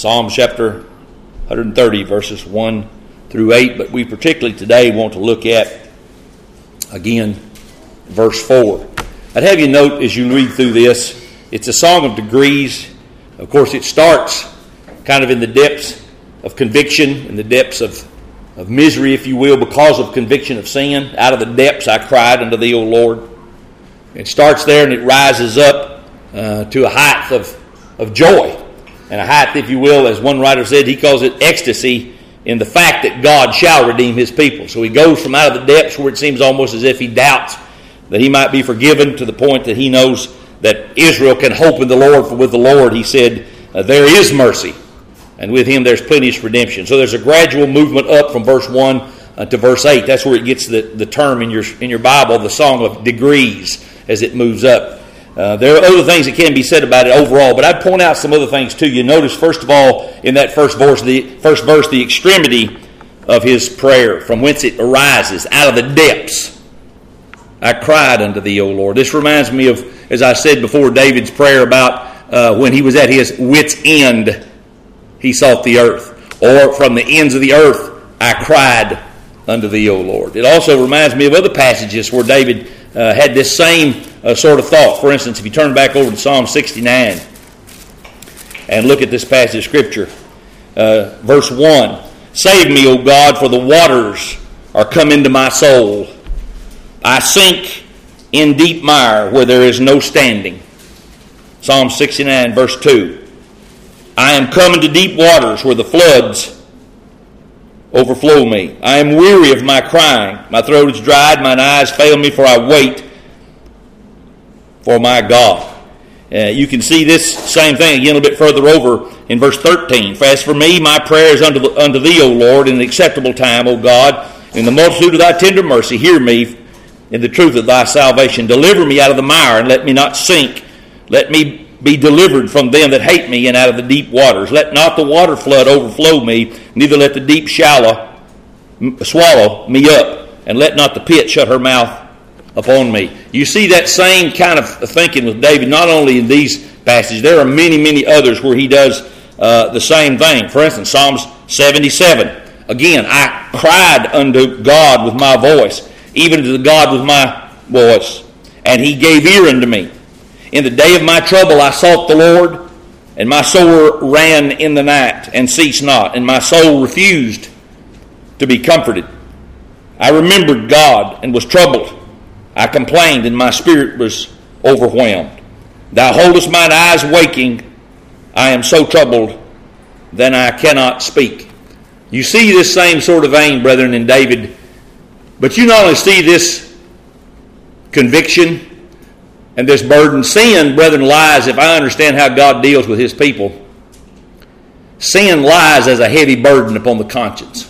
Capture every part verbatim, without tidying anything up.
Psalm chapter one thirty, verses one through eight, but we particularly today want to look at, again, verse four. I'd have you note as you read through this, it's a song of degrees. Of course, it starts kind of in the depths of conviction, in the depths of, of misery, if you will, because of conviction of sin. Out of the depths I cried unto thee, O Lord. It starts there and it rises up uh, to a height of, of joy. And a height, if you will, as one writer said, he calls it ecstasy in the fact that God shall redeem his people. So he goes from out of the depths where it seems almost as if he doubts that he might be forgiven, to the point that he knows that Israel can hope in the Lord, for with the Lord, he said, uh, there is mercy, and with him there's plenteous redemption. So there's a gradual movement up from verse one uh, to verse eight. That's where it gets the, the term in your, in your Bible, the song of degrees, as it moves up. Uh, there are other things that can be said about it overall, but I'd point out some other things to you. Notice, first of all, in that first verse, the first verse, the extremity of his prayer, from whence it arises, out of the depths. I cried unto thee, O Lord. This reminds me of, as I said before, David's prayer about uh, when he was at his wit's end, he sought the earth. Or from the ends of the earth, I cried unto thee, O Lord. It also reminds me of other passages where David uh, had this same Uh, sort of thought. For instance, if you turn back over to Psalm sixty-nine and look at this passage of Scripture, uh, verse one, save me, O God, for the waters are come into my soul. I sink in deep mire where there is no standing. Psalm sixty-nine, verse two, I am come into deep waters where the floods overflow me. I am weary of my crying. My throat is dried, mine eyes fail me, for I wait for my God. Uh, you can see this same thing again a little bit further over in verse thirteen. For as for me, my prayer is unto, unto thee, O Lord, in an acceptable time, O God. In the multitude of thy tender mercy, hear me in the truth of thy salvation. Deliver me out of the mire, and let me not sink. Let me be delivered from them that hate me, and out of the deep waters. Let not the water flood overflow me, neither let the deep shallow swallow me up, and let not the pit shut her mouth upon me. You see that same kind of thinking with David, not only in these passages. There are many, many others where he does uh, the same thing. For instance, Psalms seventy-seven. Again, I cried unto God with my voice, even to the God with my voice, and he gave ear unto me. In the day of my trouble I sought the Lord, and my soul ran in the night and ceased not, and my soul refused to be comforted. I remembered God and was troubled. I complained, and my spirit was overwhelmed. Thou holdest mine eyes waking. I am so troubled, then I cannot speak. You see this same sort of vein, brethren, in David. But you not only see this conviction and this burden. Sin, brethren, lies, if I understand how God deals with his people, sin lies as a heavy burden upon the conscience.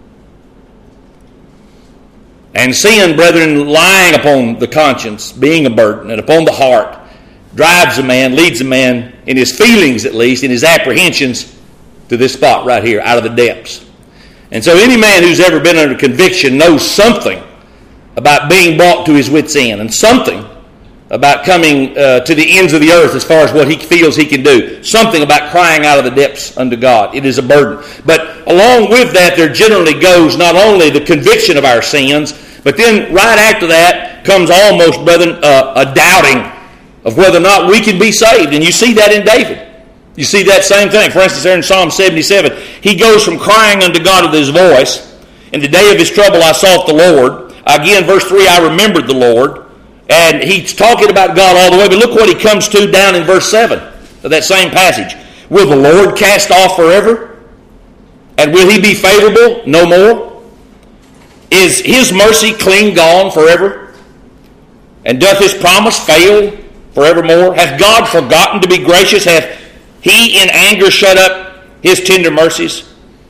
And sin, brethren, lying upon the conscience, being a burden, and upon the heart, drives a man, leads a man, in his feelings at least, in his apprehensions, to this spot right here, out of the depths. And so any man who's ever been under conviction knows something about being brought to his wit's end, and something about coming uh, to the ends of the earth as far as what he feels he can do. Something about crying out of the depths unto God. It is a burden. But along with that, there generally goes not only the conviction of our sins, but then right after that comes almost, brethren, uh, a doubting of whether or not we can be saved. And you see that in David. You see that same thing. For instance, there in Psalm seventy-seven, he goes from crying unto God with his voice. In the day of his trouble I sought the Lord. Again, verse three, I remembered the Lord. And he's talking about God all the way. But look what he comes to down in verse seven of that same passage. Will the Lord cast off forever? And will he be favorable no more? Is his mercy clean gone forever? And doth his promise fail forevermore? Hath God forgotten to be gracious? Hath he in anger shut up his tender mercies?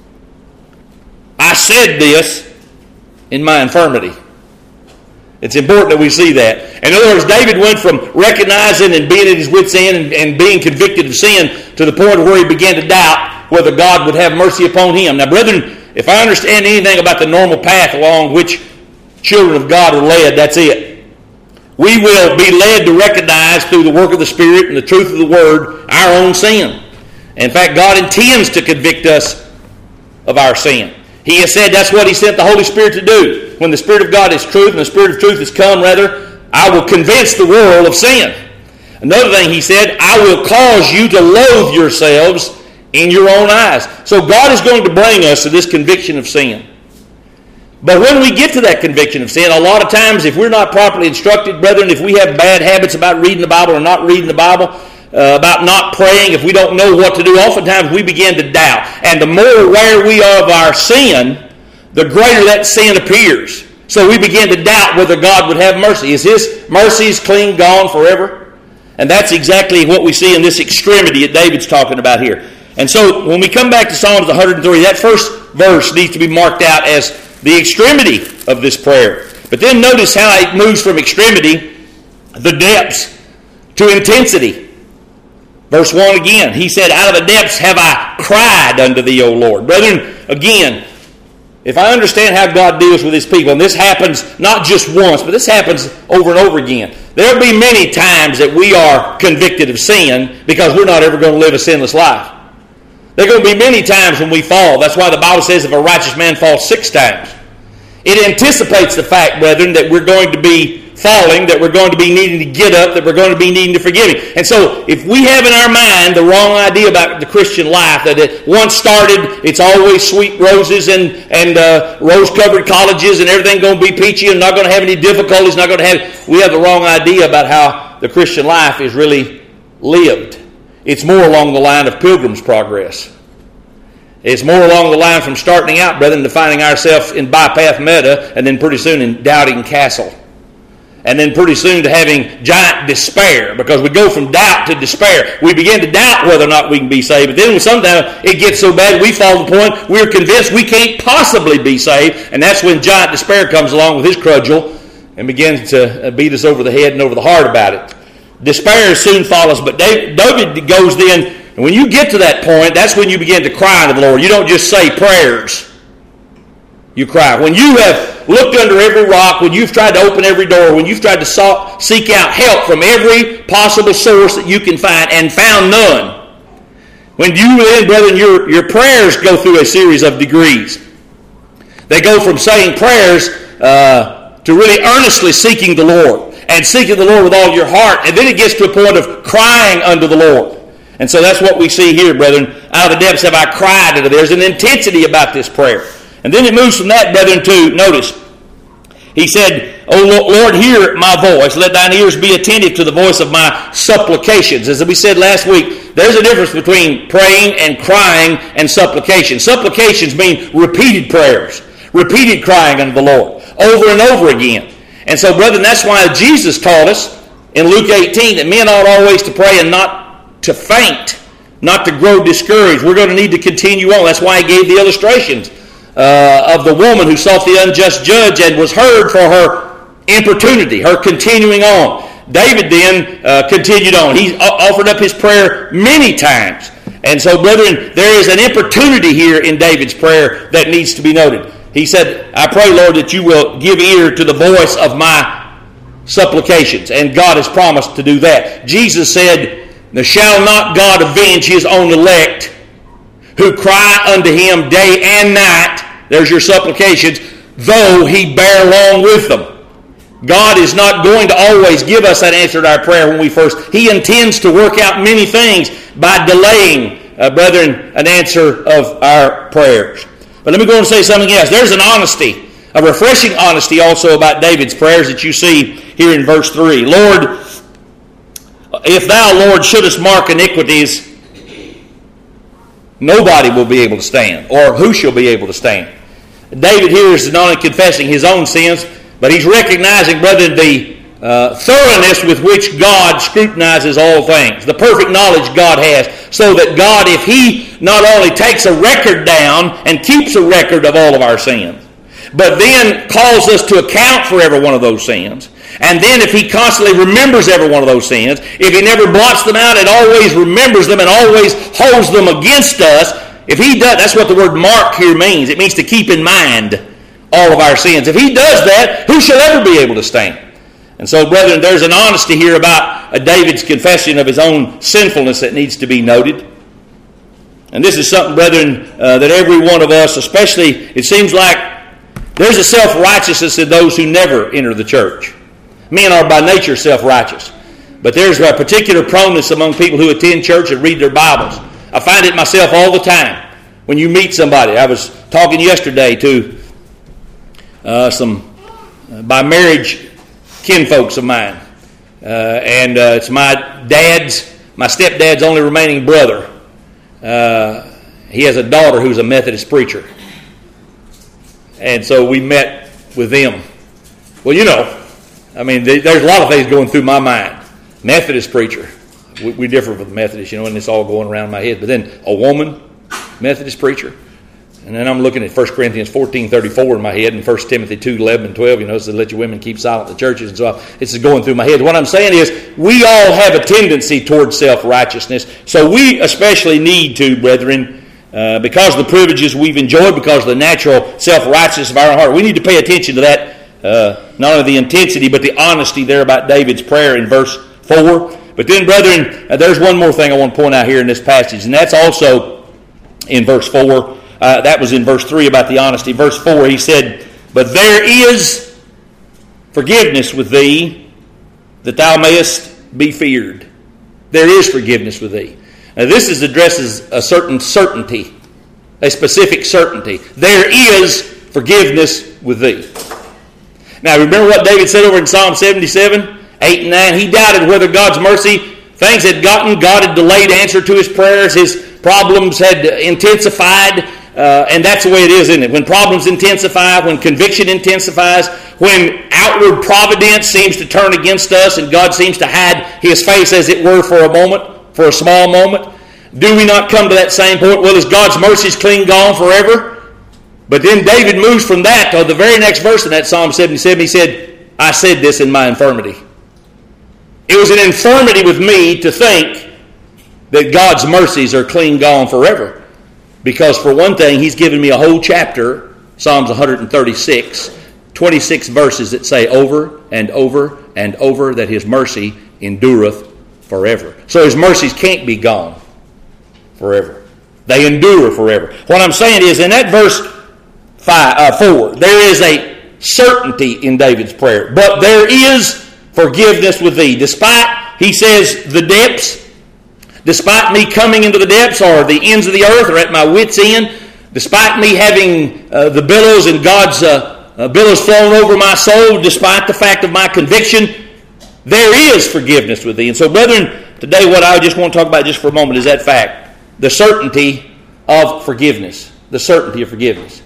I said this in my infirmity. It's important that we see that. In other words, David went from recognizing and being at his wit's end and, and being convicted of sin to the point where he began to doubt whether God would have mercy upon him. Now, brethren, if I understand anything about the normal path along which children of God are led, that's it. We will be led to recognize through the work of the Spirit and the truth of the Word our own sin. In fact, God intends to convict us of our sin. He has said that's what He sent the Holy Spirit to do. When the Spirit of God is truth, and the Spirit of truth has come, rather, I will convince the world of sin. Another thing He said, I will cause you to loathe yourselves in your own eyes. So God is going to bring us to this conviction of sin. But when we get to that conviction of sin, a lot of times if we're not properly instructed, brethren, if we have bad habits about reading the Bible or not reading the Bible, uh, about not praying, if we don't know what to do, oftentimes we begin to doubt. And the more aware we are of our sin, the greater that sin appears. So we begin to doubt whether God would have mercy. Is His mercies clean gone forever? And that's exactly what we see in this extremity that David's talking about here. And so when we come back to Psalms one hundred three, that first verse needs to be marked out as the extremity of this prayer. But then notice how it moves from extremity, the depths, to intensity. Verse one again, he said, out of the depths have I cried unto thee, O Lord. Brethren, again, if I understand how God deals with His people, and this happens not just once, but this happens over and over again. There will be many times that we are convicted of sin because we're not ever going to live a sinless life. There are going to be many times when we fall. That's why the Bible says if a righteous man falls six times. It anticipates the fact, brethren, that we're going to be falling, that we're going to be needing to get up, that we're going to be needing to forgive Him. And so if we have in our mind the wrong idea about the Christian life, that it once started, it's always sweet roses and, and uh, rose-covered colleges and everything going to be peachy and not going to have any difficulties, not going to have... We have the wrong idea about how the Christian life is really lived. It's more along the line of Pilgrim's Progress. It's more along the line from starting out, brethren, to finding ourselves in Bypath Meadow, and then pretty soon in Doubting Castle. And then pretty soon to having giant despair, because we go from doubt to despair. We begin to doubt whether or not we can be saved. But then sometimes it gets so bad we fall to the point we're convinced we can't possibly be saved. And that's when giant despair comes along with his cudgel and begins to beat us over the head and over the heart about it. Despair soon follows, but David goes then, and when you get to that point, that's when you begin to cry to the Lord. You don't just say prayers. You cry. When you have looked under every rock, when you've tried to open every door, when you've tried to sought, seek out help from every possible source that you can find and found none, when you then, brethren, your, your prayers go through a series of degrees. They go from saying prayers uh, to really earnestly seeking the Lord. And seeking the Lord with all your heart. And then it gets to a point of crying unto the Lord. And so that's what we see here, brethren. Out of the depths have I cried unto thee. There's an intensity about this prayer. And then it moves from that, brethren, to, notice, he said, O Lord, hear my voice. Let thine ears be attentive to the voice of my supplications. As we said last week, there's a difference between praying and crying and supplication. Supplications mean repeated prayers. Repeated crying unto the Lord. Over and over again. And so, brethren, that's why Jesus taught us in Luke eighteen that men ought always to pray and not to faint, not to grow discouraged. We're going to need to continue on. That's why He gave the illustrations uh, of the woman who sought the unjust judge and was heard for her importunity, her continuing on. David then uh, continued on. He offered up his prayer many times. And so, brethren, there is an importunity here in David's prayer that needs to be noted. He said, I pray, Lord, that you will give ear to the voice of my supplications. And God has promised to do that. Jesus said, shall not God avenge His own elect who cry unto Him day and night, there's your supplications, though He bear long with them. God is not going to always give us that answer to our prayer when we first. He intends to work out many things by delaying, uh, brethren, an answer of our prayers. But let me go and say something else. There's an honesty, a refreshing honesty also about David's prayers that you see here in verse three. Lord, if thou, Lord, shouldest mark iniquities, nobody will be able to stand, or who shall be able to stand? David here is not only confessing his own sins, but he's recognizing, brethren, the uh, thoroughness with which God scrutinizes all things, the perfect knowledge God has, so that God, if He not only takes a record down and keeps a record of all of our sins, but then calls us to account for every one of those sins, and then if He constantly remembers every one of those sins, if He never blots them out and always remembers them and always holds them against us, if He does, that's what the word mark here means. It means to keep in mind all of our sins. If He does that, who shall ever be able to stand? And so, brethren, there's an honesty here about David's confession of his own sinfulness that needs to be noted. And this is something, brethren, uh, that every one of us, especially, it seems like there's a self-righteousness in those who never enter the church. Men are by nature self-righteous. But there's a particular proneness among people who attend church and read their Bibles. I find it myself all the time. When you meet somebody, I was talking yesterday to uh, some, uh, by marriage, kinfolks of mine. Uh, and uh, it's my dad's, my stepdad's only remaining brother. Uh, he has a daughter who's a Methodist preacher. And so we met with them. Well, you know, I mean, th- there's a lot of things going through my mind. Methodist preacher. We, we differ with the Methodist, you know, and it's all going around my head. But then a woman, Methodist preacher. And then I'm looking at First Corinthians fourteen thirty-four in my head and First Timothy two eleven and twelve, you know, so let your women keep silent in the churches. And so it's going through my head. What I'm saying is we all have a tendency towards self-righteousness. So we especially need to, brethren, uh, because of the privileges we've enjoyed, because of the natural self-righteousness of our own heart, we need to pay attention to that, uh, not only the intensity, but the honesty there about David's prayer in verse four. But then, brethren, uh, there's one more thing I want to point out here in this passage, and that's also in verse four. Uh, that was in verse three about the honesty. Verse four, he said, "But there is forgiveness with thee, that thou mayest be feared." There is forgiveness with thee. Now this is addresses a certain certainty, a specific certainty. There is forgiveness with thee. Now remember what David said over in Psalm seventy-seven, eight and nine? He doubted whether God's mercy, things had gotten, God had delayed answer to his prayers, his problems had intensified. Uh, and that's the way it is, isn't it? When problems intensify, when conviction intensifies, when outward providence seems to turn against us and God seems to hide his face, as it were, for a moment, for a small moment, do we not come to that same point? Well, is God's mercies clean gone forever? But then David moves from that to the very next verse in that Psalm seventy-seven. He said, "I said this in my infirmity." It was an infirmity with me to think that God's mercies are clean gone forever. Because for one thing, he's given me a whole chapter, Psalms one thirty-six, twenty-six verses that say over and over and over that his mercy endureth forever. So his mercies can't be gone forever. They endure forever. What I'm saying is, in that verse five, uh, four, there is a certainty in David's prayer. But there is forgiveness with thee. Despite, he says, the depths, despite me coming into the depths or the ends of the earth or at my wit's end, despite me having uh, the billows and God's uh, uh, billows flowing over my soul, despite the fact of my conviction, there is forgiveness with thee. And so, brethren, today what I just want to talk about just for a moment is that fact, the certainty of forgiveness. The certainty of forgiveness.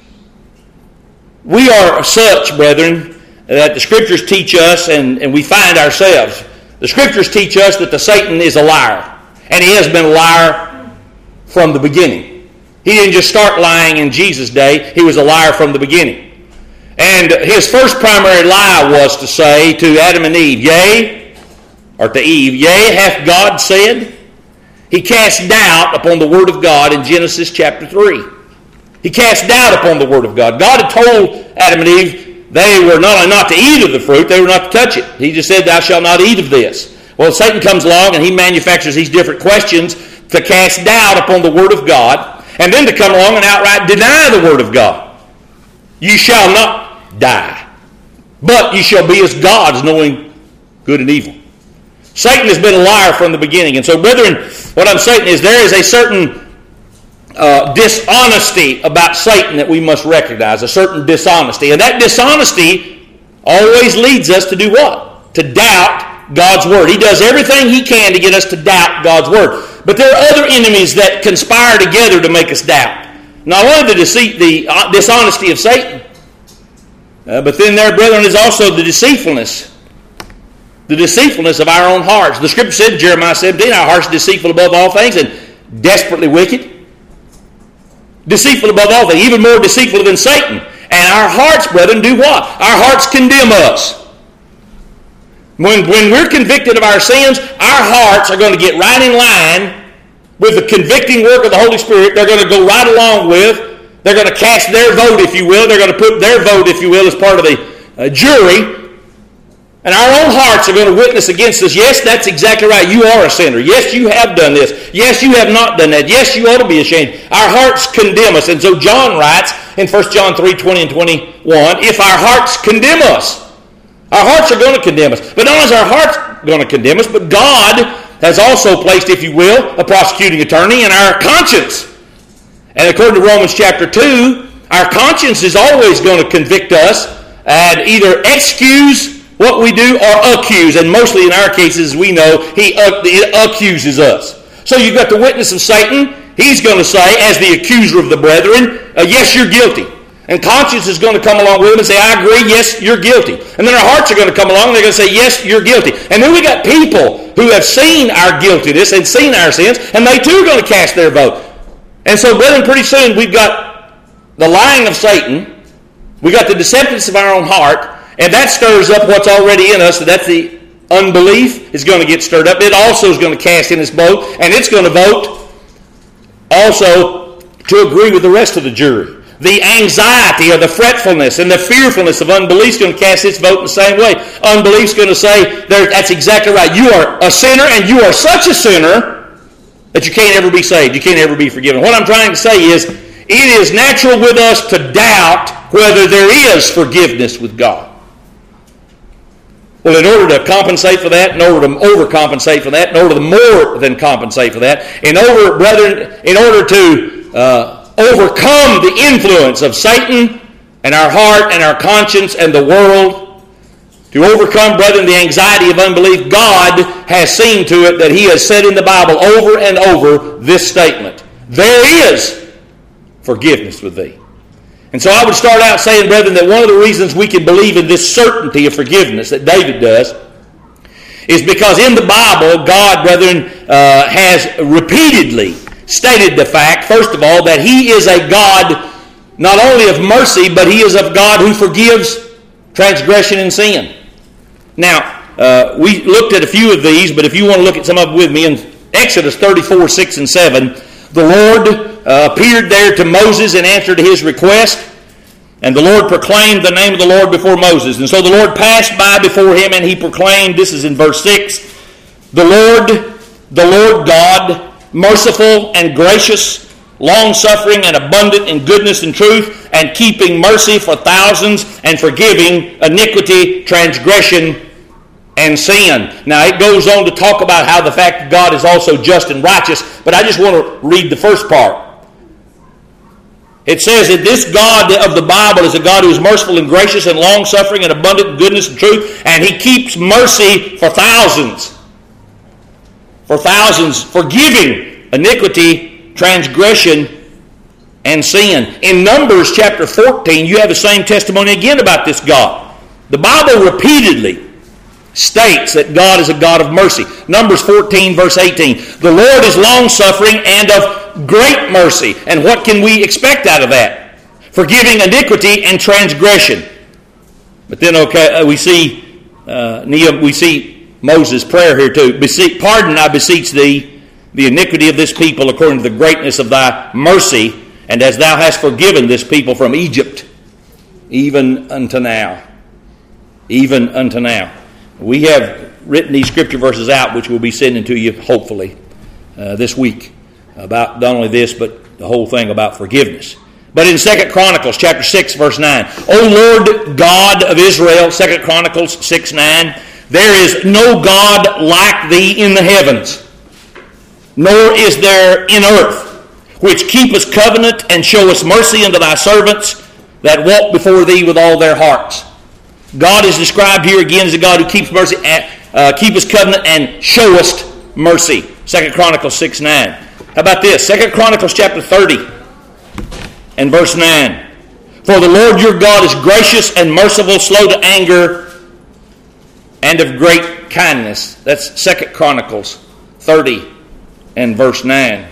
We are such, brethren, that the Scriptures teach us, and, and we find ourselves, the Scriptures teach us that the Satan is a liar. And he has been a liar from the beginning. He didn't just start lying in Jesus' day. He was a liar from the beginning. And his first primary lie was to say to Adam and Eve, Yea, or to Eve, Yea, hath God said? He cast doubt upon the Word of God in Genesis chapter three. He cast doubt upon the Word of God. God had told Adam and Eve they were not only not to eat of the fruit, they were not to touch it. He just said, Thou shalt not eat of this. Well, Satan comes along and he manufactures these different questions to cast doubt upon the Word of God, and then to come along and outright deny the Word of God. You shall not die, but you shall be as gods, knowing good and evil. Satan has been a liar from the beginning. And so, brethren, what I'm saying is there is a certain uh, dishonesty about Satan that we must recognize, a certain dishonesty. And that dishonesty always leads us to do what? To doubt God's Word. He does everything he can to get us to doubt God's Word. But there are other enemies that conspire together to make us doubt. Not only the deceit, the dishonesty of Satan, uh, but then there, brethren, is also the deceitfulness. The deceitfulness of our own hearts. The Scripture said in Jeremiah seventeen, our hearts are deceitful above all things and desperately wicked. Deceitful above all things, even more deceitful than Satan. And our hearts, brethren, do what? Our hearts condemn us. When, when we're convicted of our sins, our hearts are going to get right in line with the convicting work of the Holy Spirit. They're going to go right along with, they're going to cast their vote, if you will. They're going to put their vote, if you will, as part of the uh, jury. And our own hearts are going to witness against us. Yes, that's exactly right. You are a sinner. Yes, you have done this. Yes, you have not done that. Yes, you ought to be ashamed. Our hearts condemn us. And so John writes in First John three, twenty and twenty-one, if our hearts condemn us, our hearts are going to condemn us. But not only is our hearts going to condemn us, but God has also placed, if you will, a prosecuting attorney in our conscience. And according to Romans chapter two, our conscience is always going to convict us and either excuse what we do or accuse. And mostly in our cases, we know he accuses us. So you've got the witness of Satan. He's going to say, as the accuser of the brethren, uh, yes, you're guilty. And conscience is going to come along with him and say, I agree, yes, you're guilty. And then our hearts are going to come along and they're going to say, yes, you're guilty. And then we got people who have seen our guiltiness and seen our sins, and they too are going to cast their vote. And so, brethren, pretty soon we've got the lying of Satan, we got the deceptiveness of our own heart, and that stirs up what's already in us. So that's the unbelief is going to get stirred up. It also is going to cast in its vote, and it's going to vote also to agree with the rest of the jury. The anxiety or the fretfulness and the fearfulness of unbelief is going to cast its vote in the same way. Unbelief is going to say, that's exactly right. You are a sinner, and you are such a sinner that you can't ever be saved. You can't ever be forgiven. What I'm trying to say is, it is natural with us to doubt whether there is forgiveness with God. Well, in order to compensate for that, in order to overcompensate for that, in order to more than compensate for that, in order, brethren, in order to uh, overcome the influence of Satan and our heart and our conscience and the world, to overcome, brethren, the anxiety of unbelief, God has seen to it that he has said in the Bible over and over this statement, there is forgiveness with thee. And so I would start out saying, brethren, that one of the reasons we can believe in this certainty of forgiveness that David does is because in the Bible, God, brethren, uh, has repeatedly stated the fact, first of all, that he is a God not only of mercy, but he is a God who forgives transgression and sin. Now, uh, we looked at a few of these, but if you want to look at some of them with me, in Exodus thirty-four, six and seven, the Lord uh, appeared there to Moses in answer to his request, and the Lord proclaimed the name of the Lord before Moses. And so the Lord passed by before him, and he proclaimed, this is in verse six, the Lord, the Lord God, merciful and gracious, long-suffering and abundant in goodness and truth, and keeping mercy for thousands, and forgiving iniquity, transgression, and sin. Now it goes on to talk about how the fact that God is also just and righteous, but I just want to read the first part. It says that this God of the Bible is a God who is merciful and gracious and long-suffering and abundant in goodness and truth, and he keeps mercy for thousands. For thousands, forgiving iniquity, transgression, and sin. In Numbers chapter fourteen, you have the same testimony again about this God. The Bible repeatedly states that God is a God of mercy. Numbers fourteen, verse eighteen. The Lord is long-suffering and of great mercy. And what can we expect out of that? Forgiving iniquity and transgression. But then, okay, we see uh, we see Moses' prayer here too. Bese- Pardon, I beseech thee, the iniquity of this people according to the greatness of thy mercy, and as thou hast forgiven this people from Egypt, even unto now. Even unto now. We have written these scripture verses out, which we'll be sending to you, hopefully, uh, this week, about not only this, but the whole thing about forgiveness. But in Second Chronicles chapter six, verse nine, O Lord God of Israel, Second Chronicles six, nine, there is no God like thee in the heavens, nor is there in earth, which keepeth covenant and showeth mercy unto thy servants that walk before thee with all their hearts. God is described here again as a God who keeps mercy, uh, keepeth covenant and showeth mercy. Second Chronicles six, nine. How about this? Second Chronicles chapter thirty and verse nine. For the Lord your God is gracious and merciful, slow to anger, and of great kindness. That's Second Chronicles thirty and verse nine.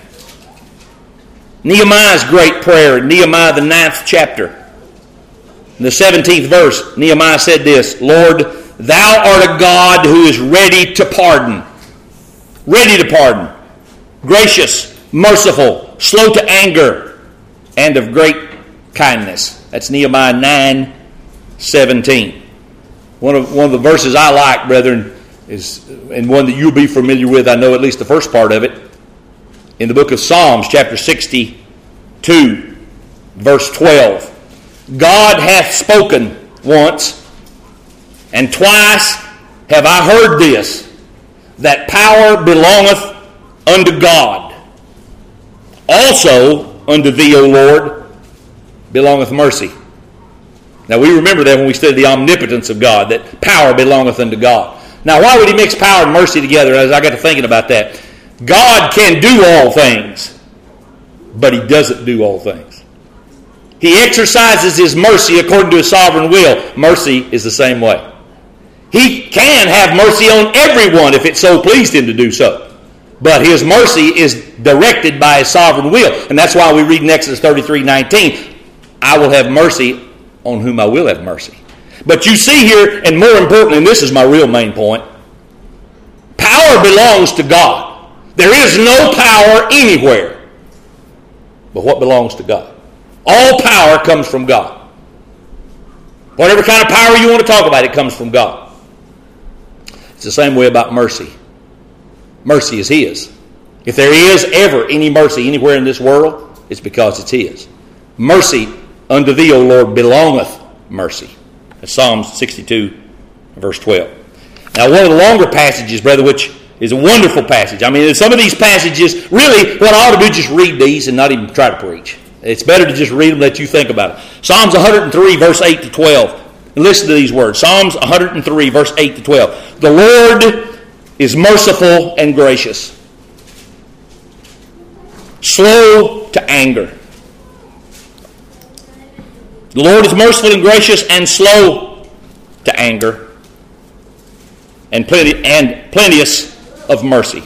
Nehemiah's great prayer in Nehemiah the ninth chapter. In the seventeenth verse, Nehemiah said this, Lord, thou art a God who is ready to pardon. Ready to pardon. Gracious, merciful, slow to anger, and of great kindness. That's Nehemiah nine, seventeen. One of, one of the verses I like, brethren, is, and one that you'll be familiar with, I know at least the first part of it, in the book of Psalms, chapter sixty-two, verse twelve. God hath spoken once, and twice have I heard this, that power belongeth unto God. Also unto thee, O Lord, belongeth mercy. Now we remember that when we study the omnipotence of God, that power belongeth unto God. Now why would he mix power and mercy together? As I got to thinking about that, God can do all things, but he doesn't do all things. He exercises his mercy according to his sovereign will. Mercy is the same way. He can have mercy on everyone if it so pleased him to do so. But his mercy is directed by his sovereign will. And that's why we read in Exodus thirty-three nineteen, I will have mercy on whom I will have mercy. But you see here, and more importantly, and this is my real main point, power belongs to God. There is no power anywhere but what belongs to God. All power comes from God. Whatever kind of power you want to talk about, it comes from God. It's the same way about mercy. Mercy is his. If there is ever any mercy anywhere in this world, it's because it's his. Mercy unto thee, O Lord, belongeth mercy. That's Psalms sixty-two, verse twelve. Now, one of the longer passages, brother, which is a wonderful passage. I mean, some of these passages, really, what I ought to do is just read these and not even try to preach. It's better to just read them, let you think about it. Psalms one hundred three, verse eight to twelve. And listen to these words. Psalms one hundred three, verse eight to twelve. The Lord is merciful and gracious, slow to anger. The Lord is merciful and gracious and slow to anger, and plenty and plenteous of mercy.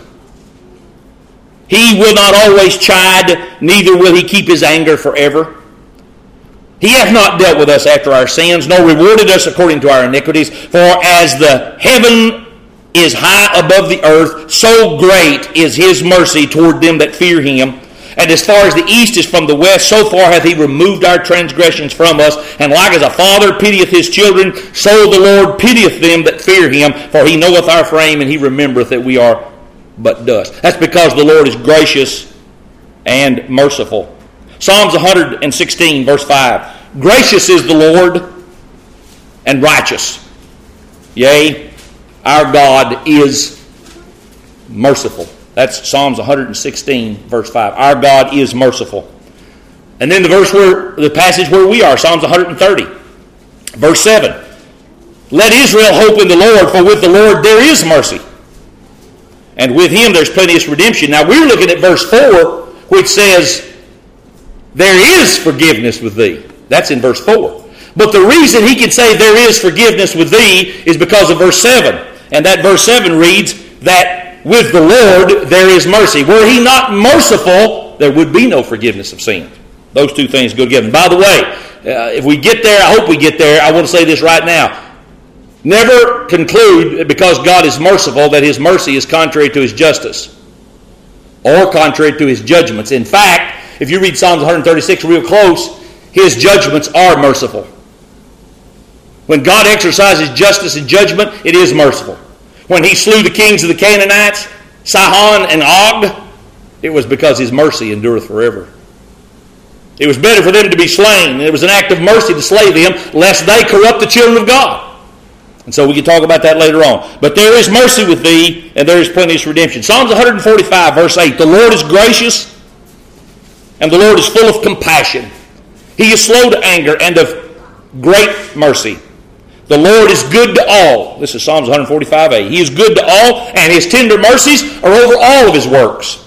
He will not always chide, neither will he keep his anger forever. He hath not dealt with us after our sins, nor rewarded us according to our iniquities. For as the heaven is high above the earth, so great is his mercy toward them that fear him. And as far as the east is from the west, so far hath he removed our transgressions from us. And like as a father pitieth his children, so the Lord pitieth them that fear him. For he knoweth our frame, and he remembereth that we are but dust. That's because the Lord is gracious and merciful. Psalms one hundred sixteen, verse five. Gracious is the Lord and righteous. Yea, our God is merciful. That's Psalms one hundred sixteen, verse five. Our God is merciful. And then the verse where the passage where we are, Psalms one hundred thirty, verse seven. Let Israel hope in the Lord, for with the Lord there is mercy, and with him there's plenteous redemption. Now we're looking at verse four, which says, there is forgiveness with thee. That's in verse four. But the reason he can say there is forgiveness with thee is because of verse seven. And that verse seven reads that with the Lord there is mercy. Were he not merciful, there would be no forgiveness of sin. Those two things go together. And by the way, uh, if we get there, I hope we get there, I want to say this right now. Never conclude, because God is merciful, that his mercy is contrary to his justice or contrary to his judgments. In fact, if you read Psalms one hundred thirty-six real close, his judgments are merciful. When God exercises justice and judgment, it is merciful. When he slew the kings of the Canaanites, Sihon and Og, it was because his mercy endureth forever. It was better for them to be slain. It was an act of mercy to slay them, lest they corrupt the children of God. And so we can talk about that later on. But there is mercy with thee, and there is plenteous redemption. Psalms one hundred forty-five, verse eight. The Lord is gracious, and the Lord is full of compassion. He is slow to anger and of great mercy. The Lord is good to all. This is Psalms one hundred forty-five, eight. He is good to all, and his tender mercies are over all of his works.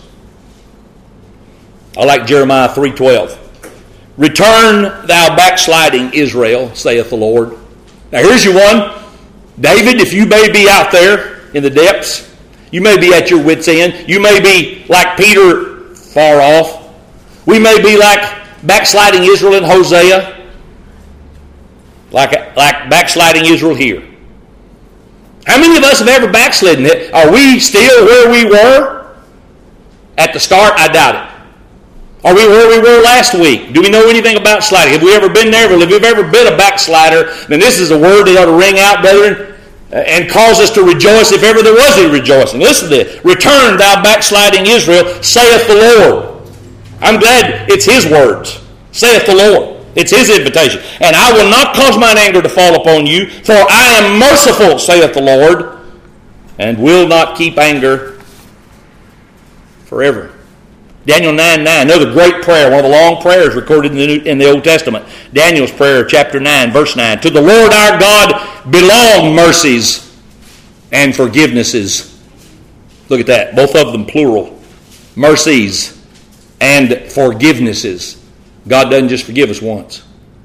I like Jeremiah three twelve. Return thou backsliding Israel, saith the Lord. Now here's your one. David, if you may be out there in the depths, you may be at your wit's end. You may be like Peter, far off. We may be like backsliding Israel in Hosea, like, like backsliding Israel here. How many of us have ever backslidden it? Are we still where we were at the start? I doubt it. Are we where we were last week? Do we know anything about sliding? Have we ever been there? Well, if we've ever been a backslider, then this is a word that ought to ring out, brethren, and cause us to rejoice if ever there was a rejoicing. Listen to this. Return, thou backsliding Israel, saith the Lord. I'm glad it's His words. Saith the Lord. It's His invitation. And I will not cause mine anger to fall upon you, for I am merciful, saith the Lord, and will not keep anger forever. Daniel nine nine, another great prayer, one of the long prayers recorded in the, New, in the Old Testament. Daniel's prayer, chapter nine, verse nine. To the Lord our God belong mercies and forgivenesses. Look at that, both of them plural. Mercies and forgivenesses. God doesn't just forgive us once.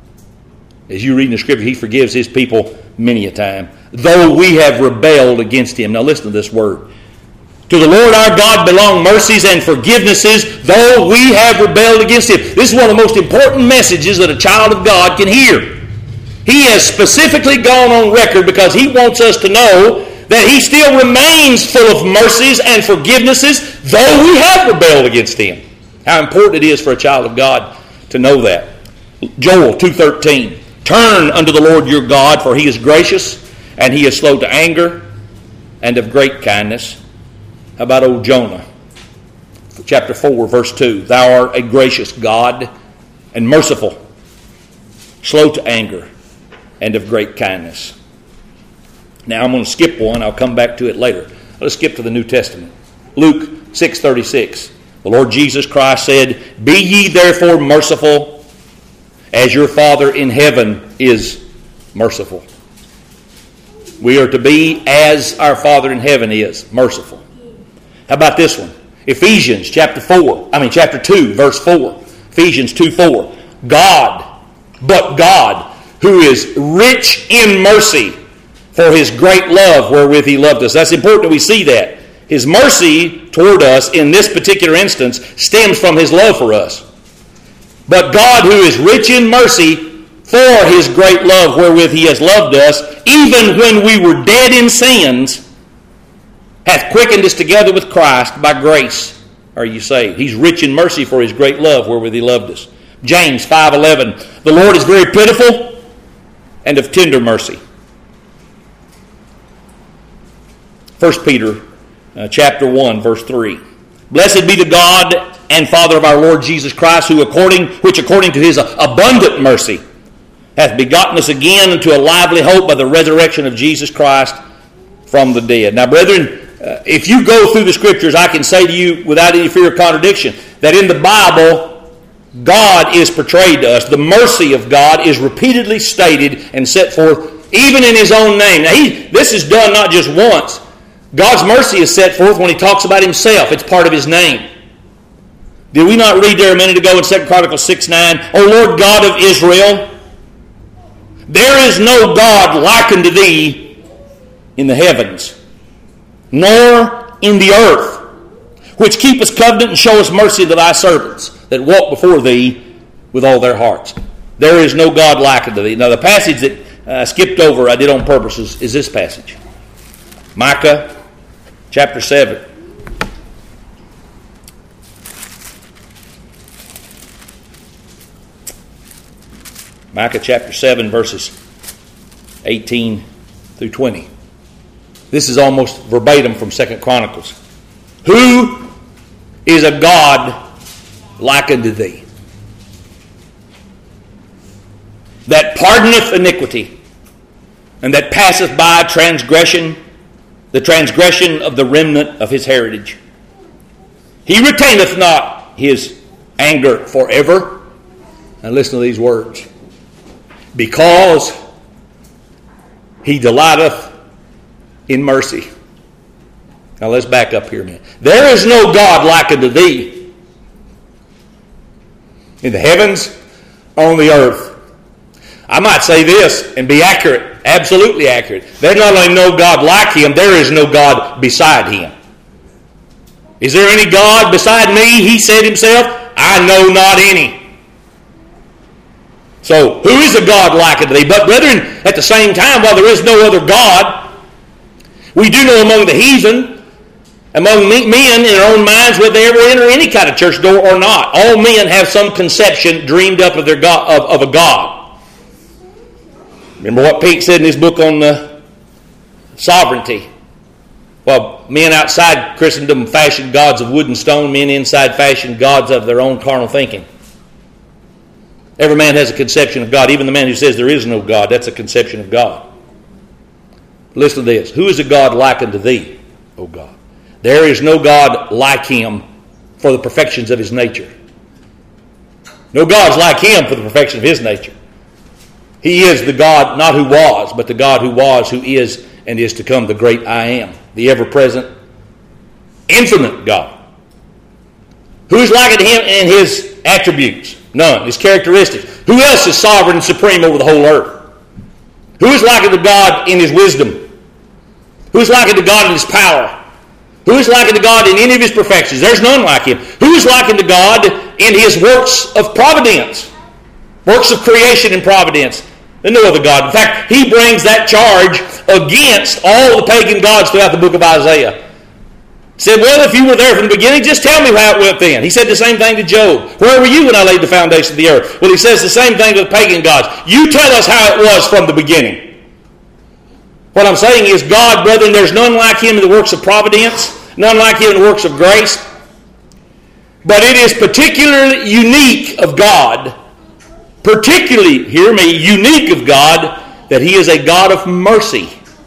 As you read in the Scripture, He forgives His people many a time, though we have rebelled against Him. Now listen to this word. To the Lord our God belong mercies and forgivenesses, though we have rebelled against Him. This is one of the most important messages that a child of God can hear. He has specifically gone on record because He wants us to know that He still remains full of mercies and forgivenesses, though we have rebelled against Him. How important it is for a child of God to know that. Joel two thirteen. Turn unto the Lord your God, for He is gracious, and He is slow to anger, and of great kindness. How about old Jonah? Chapter four, verse two. Thou art a gracious God and merciful, slow to anger, and of great kindness. Now I'm going to skip one. I'll come back to it later. Let's skip to the New Testament. Luke six thirty-six. The Lord Jesus Christ said, Be ye therefore merciful, as your Father in heaven is merciful. We are to be as our Father in heaven is, merciful. How about this one? Ephesians chapter four, I mean chapter two, verse four. Ephesians two four. God, but God, who is rich in mercy, for His great love wherewith He loved us. That's important that we see that. His mercy toward us in this particular instance stems from His love for us. But God, who is rich in mercy, for His great love wherewith He has loved us, even when we were dead in sins, hath quickened us together with Christ. By grace are you saved. He's rich in mercy for His great love wherewith He loved us. James five eleven. The Lord is very pitiful and of tender mercy. First Peter uh, chapter one, verse three. Blessed be to God and Father of our Lord Jesus Christ, who according which according to His abundant mercy hath begotten us again unto a lively hope by the resurrection of Jesus Christ from the dead. Now, brethren, Uh, if you go through the Scriptures, I can say to you without any fear of contradiction that in the Bible, God is portrayed to us. The mercy of God is repeatedly stated and set forth, even in His own name. Now, he, this is done not just once. God's mercy is set forth when He talks about Himself. It's part of His name. Did we not read there a minute ago in Second Chronicles six nine, O Lord God of Israel, there is no God like unto Thee in the heavens, nor in the earth, which keepeth covenant and showeth mercy to Thy servants that walk before Thee with all their hearts. There is no God like unto Thee. Now the passage that I uh, skipped over, I did on purpose, is, is this passage. Micah chapter seven. Micah chapter seven, verses eighteen through twenty. This is almost verbatim from Second Chronicles. Who is a God like unto Thee, that pardoneth iniquity, and that passeth by transgression, the transgression of the remnant of His heritage? He retaineth not His anger forever. And listen to these words. Because He delighteth in mercy. Now let's back up here a minute. There is no God like unto Thee in the heavens or on the earth. I might say this and be accurate, absolutely accurate. There's not only no God like Him, there is no God beside Him. Is there any God beside me? He said Himself, I know not any. So, who is a God like unto Thee? But brethren, at the same time, while there is no other God, we do know among the heathen Among men in their own minds, whether they ever enter any kind of church door or not, all men have some conception dreamed up of their God, of, of a God. Remember what Pete said in his book on the sovereignty? Well, men outside Christendom fashioned gods of wood and stone, men inside fashioned gods of their own carnal thinking. Every man has a conception of God. Even the man who says there is no God, that's a conception of God. Listen to this. Who is a God like unto thee, O God? There is no God like him for the perfections of his nature. No God's like him for the perfection of his nature. He is the God, not who was, but the God who was, who is, and is to come, the great I am, the ever-present, infinite God. Who is like unto him in his attributes? None. His characteristics. Who else is sovereign and supreme over the whole earth? Who is like unto God in his wisdom? Who is like unto God in his power? Who is like unto God in any of his perfections? There's none like him. Who is like unto God in his works of providence? Works of creation and providence. There's no other God. In fact, he brings that charge against all the pagan gods throughout the book of Isaiah. He said, well, if you were there from the beginning, just tell me how it went then. He said the same thing to Job. Where were you when I laid the foundation of the earth? Well, he says the same thing to the pagan gods. You tell us how it was from the beginning. What I'm saying is, God, brethren, there's none like him in the works of providence, none like him in the works of grace. But it is particularly unique of God, particularly, hear me, unique of God, that he is a God of mercy.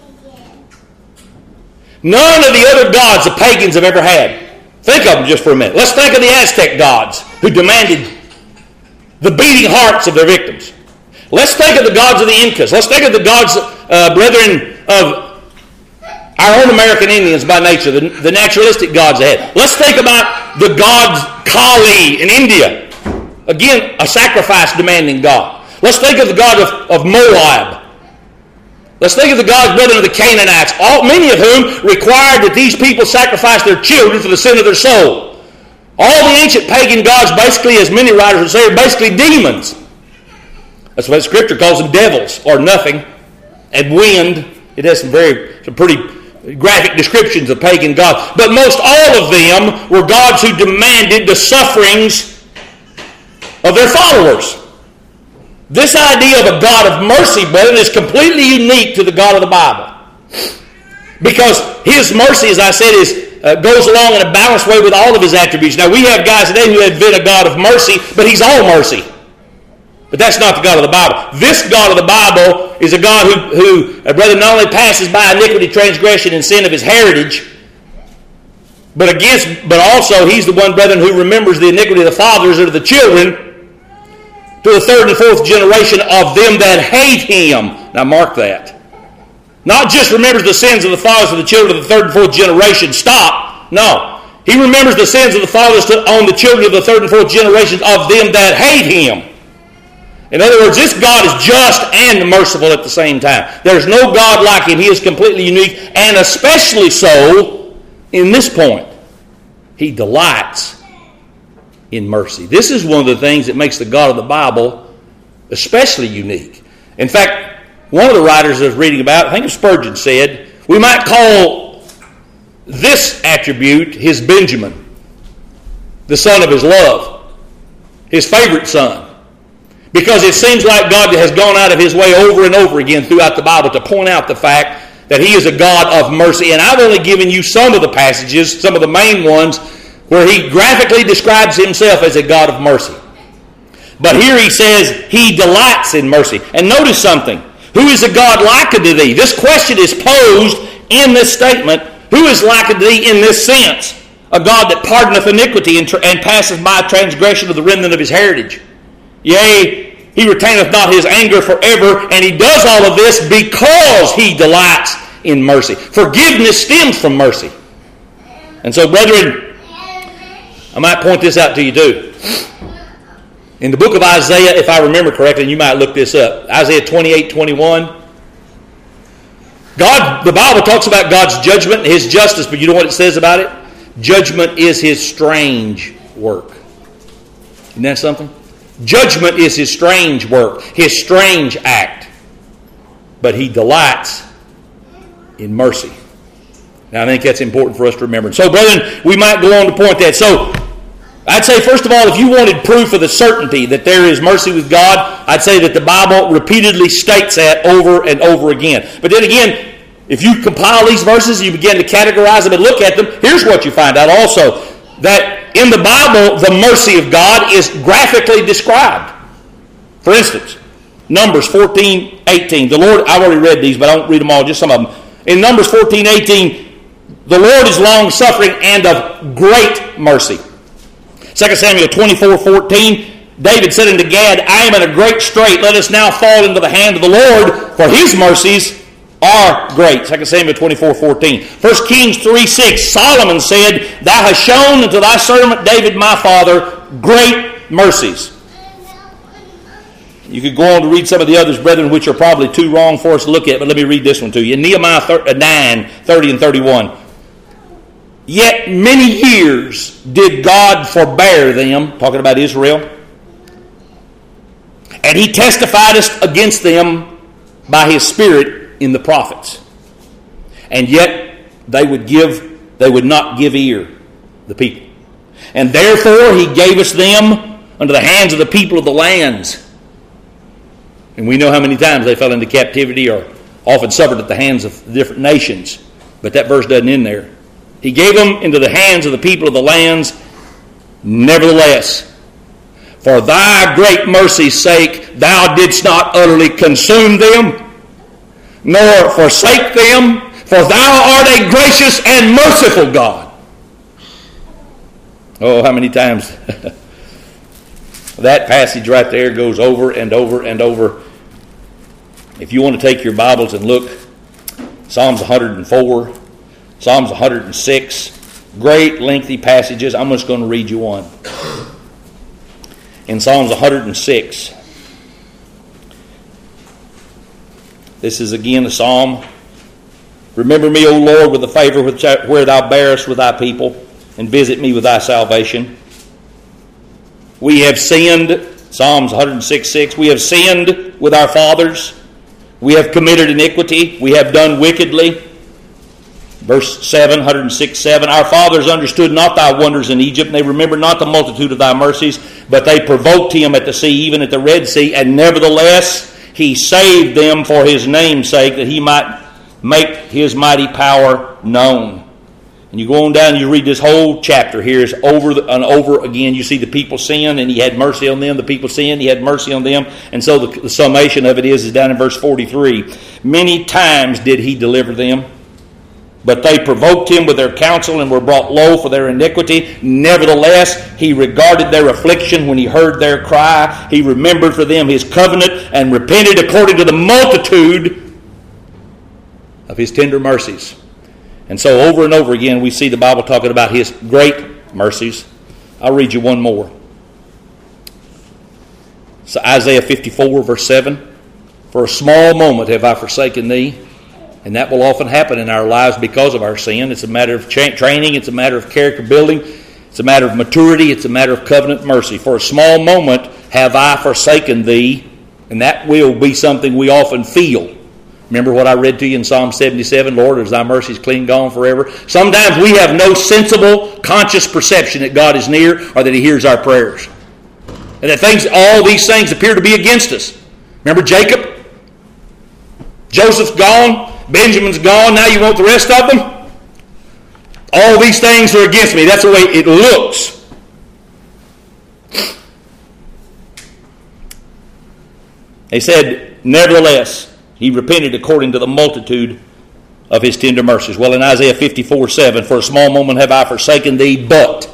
None of the other gods the pagans have ever had. Think of them just for a minute. Let's think of the Aztec gods who demanded the beating hearts of their victims. Let's think of the gods of the Incas. Let's think of the gods, uh, brethren, of our own American Indians by nature, the, the naturalistic gods they had. Let's think about the gods Kali in India. Again, a sacrifice-demanding god. Let's think of the god of, of Moab. Let's think of the gods, brethren, of the Canaanites, all, many of whom required that these people sacrifice their children for the sin of their soul. All the ancient pagan gods, basically, as many writers would say, are basically demons. That's why Scripture calls them devils, or nothing. And wind, it has some very, some pretty graphic descriptions of pagan gods. But most all of them were gods who demanded the sufferings of their followers. This idea of a God of mercy, brethren, is completely unique to the God of the Bible. Because his mercy, as I said, is uh, goes along in a balanced way with all of his attributes. Now, we have guys today who invent a God of mercy, but he's all mercy. But that's not the God of the Bible. This God of the Bible is a God who, who uh, brethren, not only passes by iniquity, transgression, and sin of his heritage, but against, but also he's the one, brethren, who remembers the iniquity of the fathers or the children to the third and fourth generation of them that hate him. Now mark that. Not just remembers the sins of the fathers of the children of the third and fourth generation. Stop. No. He remembers the sins of the fathers to, on the children of the third and fourth generations of them that hate him. In other words, this God is just and merciful at the same time. There's no God like him. He is completely unique, and especially so in this point. He delights in mercy. This is one of the things that makes the God of the Bible especially unique. In fact, one of the writers I was reading about, I think it was Spurgeon, said, we might call this attribute his Benjamin, the son of his love, his favorite son. Because it seems like God has gone out of his way over and over again throughout the Bible to point out the fact that he is a God of mercy. And I've only given you some of the passages, some of the main ones, where he graphically describes himself as a God of mercy. But here he says he delights in mercy. And notice something. Who is a God like unto thee? This question is posed in this statement. Who is like unto thee in this sense? A God that pardoneth iniquity and, and passeth by transgression of the remnant of his heritage. Yea, he retaineth not his anger forever, and he does all of this because he delights in mercy. Forgiveness stems from mercy. And so, brethren, I might point this out to you too. In the book of Isaiah, if I remember correctly, and you might look this up, Isaiah twenty-eight twenty-one, God, the Bible talks about God's judgment and his justice, but you know what it says about it? Judgment is his strange work. Isn't that something? Judgment is his strange work, his strange act. But he delights in mercy. And I think that's important for us to remember. So, brethren, we might go on to point that. So, I'd say, first of all, if you wanted proof of the certainty that there is mercy with God, I'd say that the Bible repeatedly states that over and over again. But then again, if you compile these verses, you begin to categorize them and look at them, here's what you find out also, that in the Bible, the mercy of God is graphically described. For instance, Numbers fourteen eighteen. The Lord, I've already read these, but I won't read them all, just some of them. In Numbers fourteen eighteen, the Lord is long-suffering and of great mercy. Second Samuel twenty-four fourteen, David said unto Gad, I am in a great strait. Let us now fall into the hand of the Lord, for his mercies are great. Second Samuel twenty-four fourteen. First Kings three six, Solomon said, Thou hast shown unto thy servant David my father great mercies. You could go on to read some of the others, brethren, which are probably too long for us to look at, but let me read this one to you. In Nehemiah nine thirty and thirty-one. Yet many years did God forbear them, talking about Israel, and he testified against them by his Spirit in the prophets. And yet they would give, they would not give ear, the people. And therefore he gave us them unto the hands of the people of the lands. And we know how many times they fell into captivity or often suffered at the hands of different nations. But that verse doesn't end there. He gave them into the hands of the people of the lands. Nevertheless, for thy great mercy's sake, thou didst not utterly consume them, nor forsake them, for thou art a gracious and merciful God. Oh, how many times that passage right there goes over and over and over. If you want to take your Bibles and look, Psalms one hundred four, Psalms one hundred six, great lengthy passages. I'm just going to read you one. In Psalms one hundred six, this is again a psalm. Remember me, O Lord, with the favor which I, where thou bearest with thy people, and visit me with thy salvation. We have sinned, Psalms one hundred six six, we have sinned with our fathers. We have committed iniquity. We have done wickedly. Verse seven, one hundred six seven, our fathers understood not thy wonders in Egypt, and they remembered not the multitude of thy mercies, but they provoked him at the sea, even at the Red Sea, and nevertheless he saved them for his name's sake, that he might make his mighty power known. And you go on down and you read this whole chapter here is over and over again. You see the people sin, and he had mercy on them. The people sinned, he had mercy on them. And so the, the summation of it is, is down in verse forty-three. Many times did he deliver them, but they provoked him with their counsel and were brought low for their iniquity. Nevertheless, he regarded their affliction when he heard their cry. He remembered for them his covenant and repented according to the multitude of his tender mercies. And so over and over again we see the Bible talking about his great mercies. I'll read you one more. So Isaiah fifty-four verse seven. For a small moment have I forsaken thee. And that will often happen in our lives because of our sin. It's a matter of cha- training. It's a matter of character building. It's a matter of maturity. It's a matter of covenant mercy. For a small moment have I forsaken thee. And that will be something we often feel. Remember what I read to you in Psalm seventy-seven, Lord, is thy mercies clean gone forever? Sometimes we have no sensible, conscious perception that God is near or that he hears our prayers. And that things, all these things appear to be against us. Remember Jacob? Joseph's gone. Benjamin's gone. Now you want the rest of them? All these things are against me. That's the way it looks. He said, nevertheless, he repented according to the multitude of his tender mercies. Well, in Isaiah fifty-four seven, for a small moment have I forsaken thee, but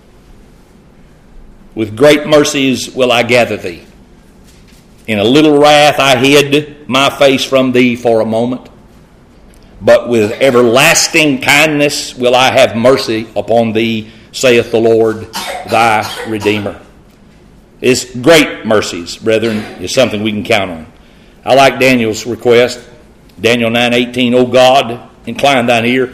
with great mercies will I gather thee. In a little wrath I hid my face from thee for a moment, but with everlasting kindness will I have mercy upon thee, saith the Lord thy Redeemer. It's great mercies, brethren, is something we can count on. I like Daniel's request. Daniel nine eighteen, O God, incline thine ear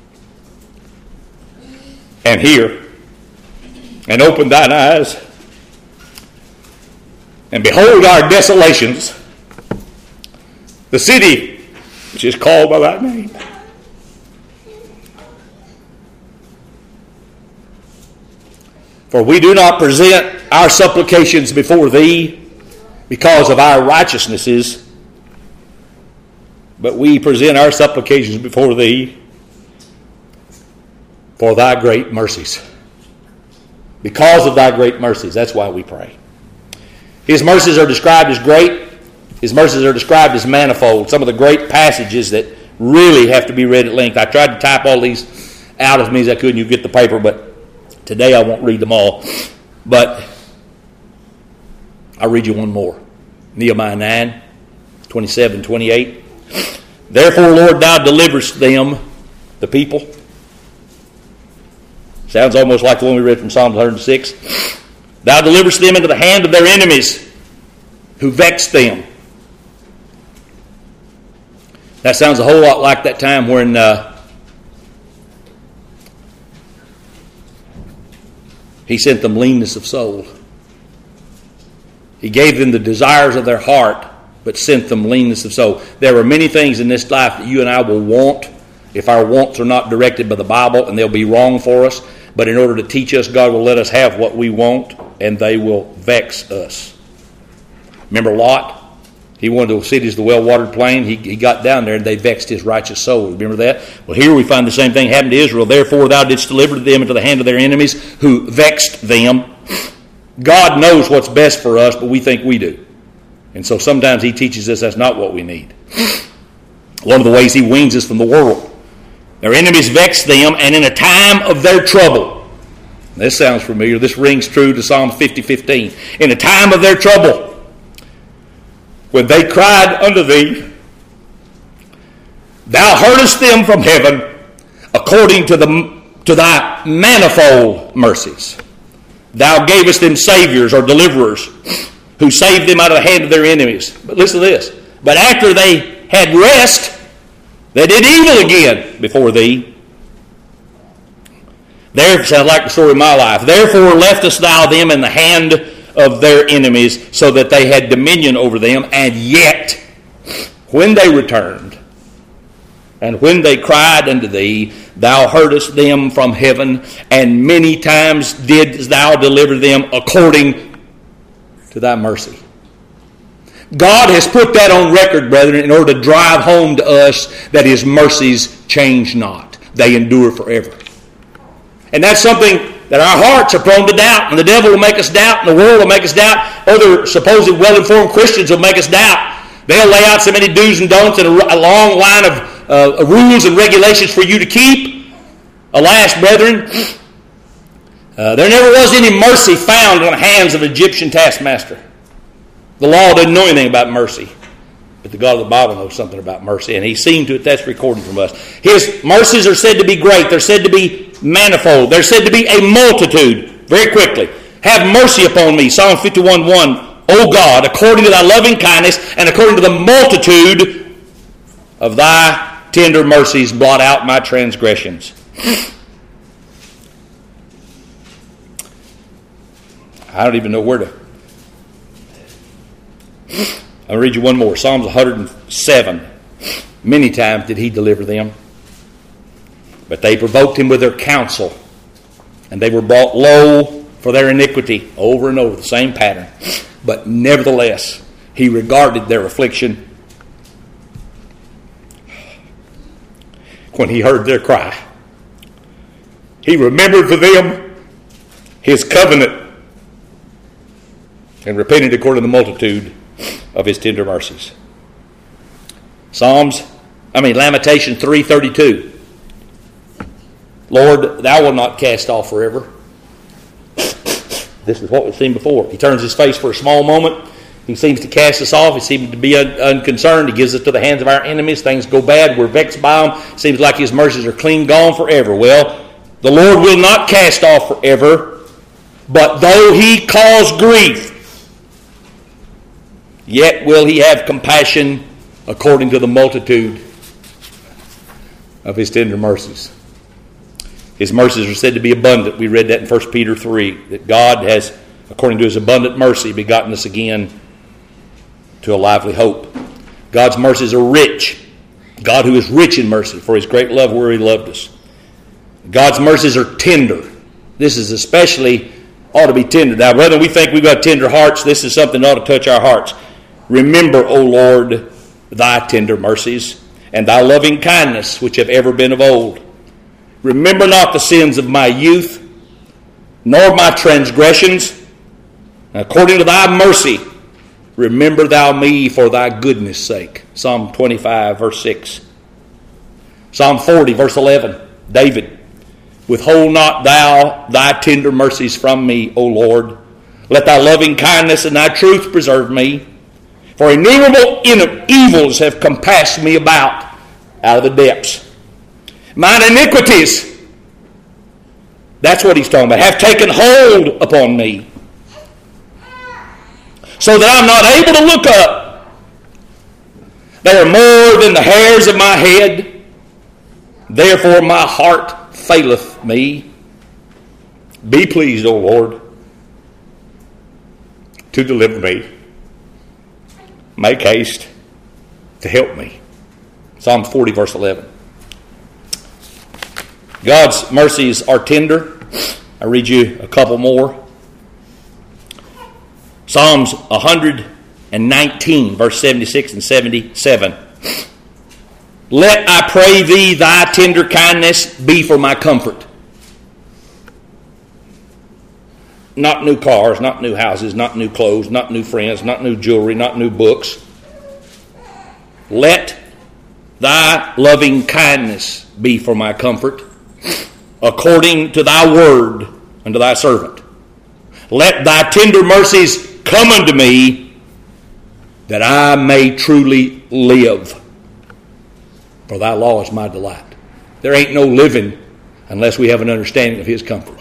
and hear, and open thine eyes, and behold our desolations, the city which is called by thy name. For we do not present our supplications before thee because of our righteousnesses, but we present our supplications before thee for thy great mercies. Because of thy great mercies. That's why we pray. His mercies are described as great. His mercies are described as manifold. Some of the great passages that really have to be read at length. I tried to type all these out as many as I could and you get the paper, but today I won't read them all. But I'll read you one more. Nehemiah nine, twenty-seven, twenty-eight. Therefore, Lord, thou deliverest them, the people. Sounds almost like the one we read from Psalm one hundred six. Thou deliverest them into the hand of their enemies who vexed them. That sounds a whole lot like that time when uh, he sent them leanness of soul. He gave them the desires of their heart, but sent them leanness of soul. There are many things in this life that you and I will want if our wants are not directed by the Bible, and they'll be wrong for us. But in order to teach us, God will let us have what we want, and they will vex us. Remember Lot? He wanted the cities, the well-watered plain. He, he got down there, and they vexed his righteous soul. Remember that? Well, here we find the same thing happened to Israel. Therefore, thou didst deliver them into the hand of their enemies who vexed them. God knows what's best for us, but we think we do. And so sometimes he teaches us that's not what we need. One of the ways he weans us from the world. Their enemies vexed them, and in a time of their trouble. This sounds familiar. This rings true to Psalm fifty fifteen. In a time of their trouble, when they cried unto thee, thou heardest them from heaven according to the to thy manifold mercies. Thou gavest them saviors or deliverers who saved them out of the hand of their enemies. But listen to this. But after they had rest, they did evil again before thee. There sounds like the story of my life. Therefore leftest thou them in the hand of their enemies, so that they had dominion over them. And yet, when they returned, and when they cried unto thee, thou heardest them from heaven, and many times didst thou deliver them according to thy mercy. God has put that on record, brethren, in order to drive home to us that his mercies change not. They endure forever. And that's something that our hearts are prone to doubt, and the devil will make us doubt, and the world will make us doubt, other supposed well-informed Christians will make us doubt. They'll lay out so many do's and don'ts and a long line of uh, rules and regulations for you to keep. Alas, brethren, uh, there never was any mercy found in the hands of an Egyptian taskmaster. The law doesn't know anything about mercy, but the God of the Bible knows something about mercy, and he's seen to it that's recorded from us. His mercies are said to be great. They're said to be manifold. They're said to be a multitude. Very quickly. Have mercy upon me. Psalm fifty-one one. O God, according to thy loving kindness and according to the multitude of thy tender mercies, blot out my transgressions. I don't even know where to. I'll read you one more. Psalms one hundred seven. Many times did he deliver them. But they provoked him with their counsel, and they were brought low for their iniquity. Over and over, the same pattern. But nevertheless, he regarded their affliction when he heard their cry. He remembered for them his covenant and repented according to the multitude of his tender mercies. Psalms, I mean Lamentations three thirty-two. Lord, thou wilt not cast off forever. This is what we've seen before. He turns his face for a small moment. He seems to cast us off. He seems to be un- unconcerned. He gives us to the hands of our enemies. Things go bad. We're vexed by them. Seems like his mercies are clean gone forever. Well, the Lord will not cast off forever, but though he cause grief, yet will he have compassion according to the multitude of his tender mercies. His mercies are said to be abundant. We read that in First Peter three, that God has, according to his abundant mercy, begotten us again to a lively hope. God's mercies are rich. God who is rich in mercy, for his great love where he loved us. God's mercies are tender. This is especially ought to be tender. Now, brethren, we think we've got tender hearts. This is something that ought to touch our hearts. Remember, O Lord, thy tender mercies and thy loving kindness, which have ever been of old. Remember not the sins of my youth, nor my transgressions. According to thy mercy, remember thou me for thy goodness' sake. Psalm twenty-five, verse six. Psalm forty, verse eleven. David, withhold not thou thy tender mercies from me, O Lord. Let thy loving kindness and thy truth preserve me. For innumerable evils have compassed me about out of the depths. Mine iniquities, that's what he's talking about, have taken hold upon me, so that I'm not able to look up. They are more than the hairs of my head. Therefore my heart faileth me. Be pleased, O Lord, to deliver me. Make haste to help me. Psalm forty, verse eleven. God's mercies are tender. I read you a couple more. Psalms one nineteen, verse seventy-six and seventy-seven. Let, I pray thee, thy tender kindness be for my comfort. Not new cars, not new houses, not new clothes, not new friends, not new jewelry, not new books. Let thy loving kindness be for my comfort, according to thy word unto thy servant. Let thy tender mercies come unto me, that I may truly live. For thy law is my delight. There ain't no living unless we have an understanding of his comfort.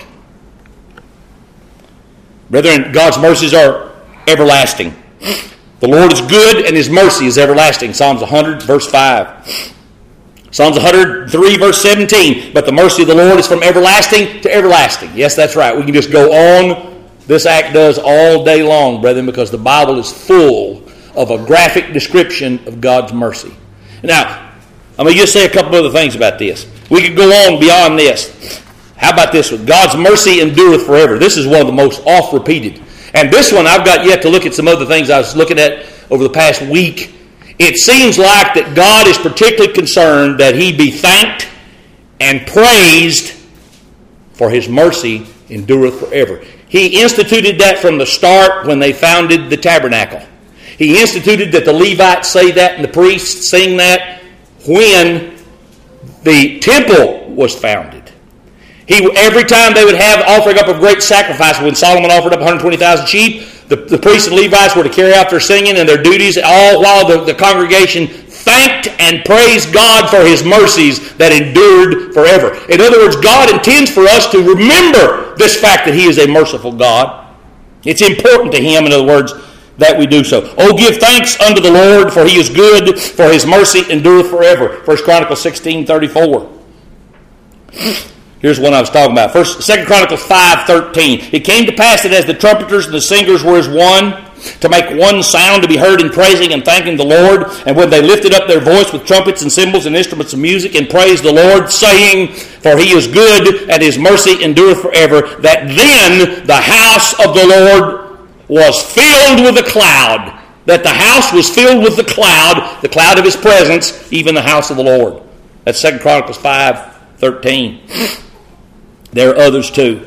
Brethren, God's mercies are everlasting. The Lord is good and his mercy is everlasting. Psalms one hundred, verse five. Psalms one hundred three, verse seventeen. But the mercy of the Lord is from everlasting to everlasting. Yes, that's right. We can just go on. This act does all day long, brethren, because the Bible is full of a graphic description of God's mercy. Now, I'm going to just say a couple other things about this. We could go on beyond this. How about this one? God's mercy endureth forever. This is one of the most oft repeated. And this one, I've got yet to look at some other things I was looking at over the past week. It seems like that God is particularly concerned that he be thanked and praised for his mercy endureth forever. He instituted that from the start when they founded the tabernacle. He instituted that the Levites say that and the priests sing that when the temple was founded. He, every time they would have offering up of great sacrifice, when Solomon offered up one hundred twenty thousand sheep, the, the priests and Levites were to carry out their singing and their duties, all while the, the congregation thanked and praised God for his mercies that endured forever. In other words, God intends for us to remember this fact that he is a merciful God. It's important to him, in other words, that we do so. Oh, give thanks unto the Lord, for he is good, for his mercy endureth forever. First Chronicles sixteen thirty-four. Here's one I was talking about. First, Second Chronicles five thirteen. It came to pass that as the trumpeters and the singers were as one, to make one sound to be heard in praising and thanking the Lord, and when they lifted up their voice with trumpets and cymbals and instruments of music and praised the Lord, saying, for he is good and his mercy endureth forever, that then the house of the Lord was filled with a cloud. That the house was filled with the cloud, the cloud of his presence, even the house of the Lord. That's Second Chronicles five thirteen. There are others too.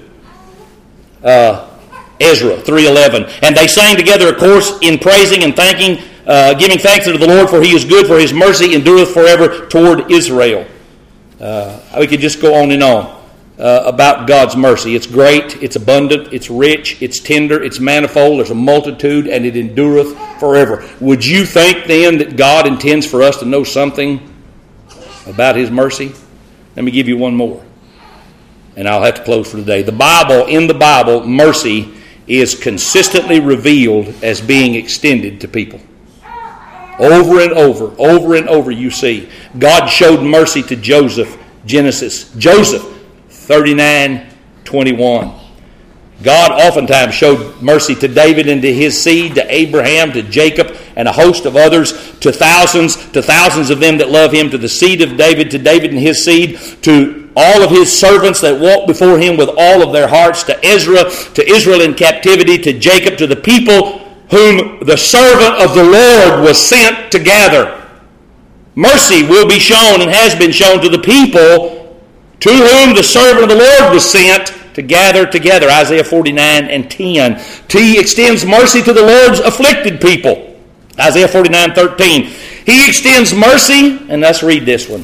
Uh, Ezra three eleven. And they sang together a chorus in praising and thanking, uh, giving thanks unto the Lord, for he is good, for his mercy endureth forever toward Israel. Uh, we could just go on and on uh, about God's mercy. It's great, it's abundant, it's rich, it's tender, it's manifold, there's a multitude, and it endureth forever. Would you think then that God intends for us to know something about his mercy? Let me give you one more, and I'll have to close for today. The Bible, in the Bible, mercy is consistently revealed as being extended to people. Over and over, over and over you see. God showed mercy to Joseph, Genesis. Joseph, thirty-nine twenty-one. God oftentimes showed mercy to David and to his seed, to Abraham, to Jacob, and a host of others, to thousands, to thousands of them that love him, to the seed of David, to David and his seed, to all of his servants that walked before him with all of their hearts, to Ezra, to Israel in captivity, to Jacob, to the people whom the servant of the Lord was sent to gather. Mercy will be shown and has been shown to the people to whom the servant of the Lord was sent to gather together. Isaiah forty-nine and ten. He extends mercy to the Lord's afflicted people. Isaiah forty-nine thirteen. He extends mercy, and let's read this one.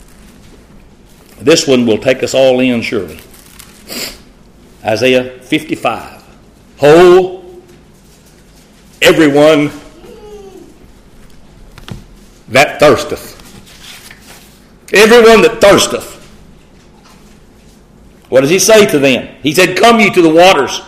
This one will take us all in surely. Isaiah fifty-five. Ho, everyone that thirsteth. Everyone that thirsteth. What does he say to them? He said, come ye to the waters.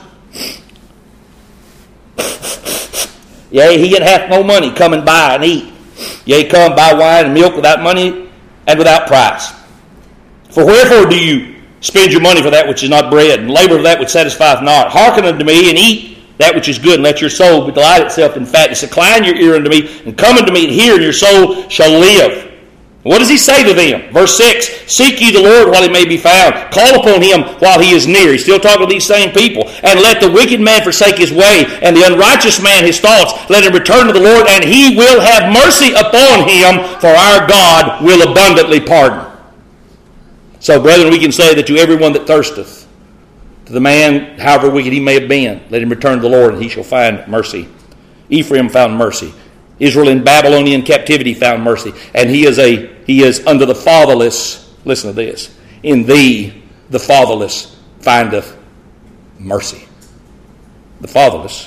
Yea, he that hath no money, come and buy and eat. Yea, come buy wine and milk without money and without price. For wherefore do you spend your money for that which is not bread, and labor for that which satisfieth not? Hearken unto me, and eat that which is good, and let your soul delight itself in fatness. Incline your ear unto me, and come unto me, and hear, and your soul shall live. What does he say to them? Verse six, seek ye the Lord while he may be found. Call upon him while he is near. He's still talking to these same people. And let the wicked man forsake his way, and the unrighteous man his thoughts. Let him return to the Lord, and he will have mercy upon him, for our God will abundantly pardon. So, brethren, we can say that to everyone that thirsteth, to the man, however wicked he may have been, let him return to the Lord, and he shall find mercy. Ephraim found mercy. Israel in Babylonian captivity found mercy. And he is a he is under the fatherless. Listen to this. In thee the fatherless findeth mercy. The fatherless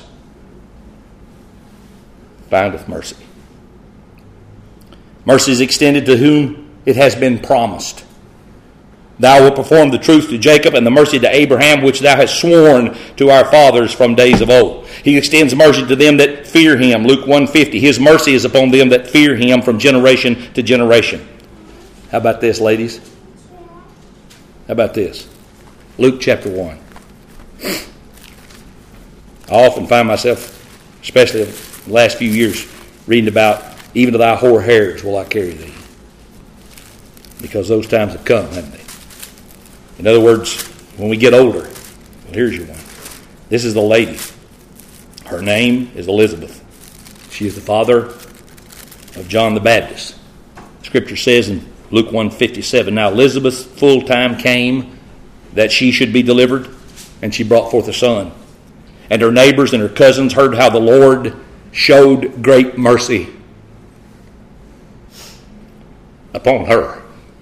findeth mercy. Mercy is extended to whom it has been promised. Thou wilt perform the truth to Jacob and the mercy to Abraham, which thou hast sworn to our fathers from days of old. He extends mercy to them that fear him. Luke one fifty. His mercy is upon them that fear him from generation to generation. How about this, ladies? How about this? Luke chapter one. I often find myself, especially the last few years, reading about, even to thy hoar hairs will I carry thee. Because those times have come, haven't they? In other words, when we get older, well, here's your one. This is the lady. Her name is Elizabeth. She is the father of John the Baptist. Scripture says in Luke one fifty-seven, now Elizabeth's full time came that she should be delivered, and she brought forth a son. And her neighbors and her cousins heard how the Lord showed great mercy upon her.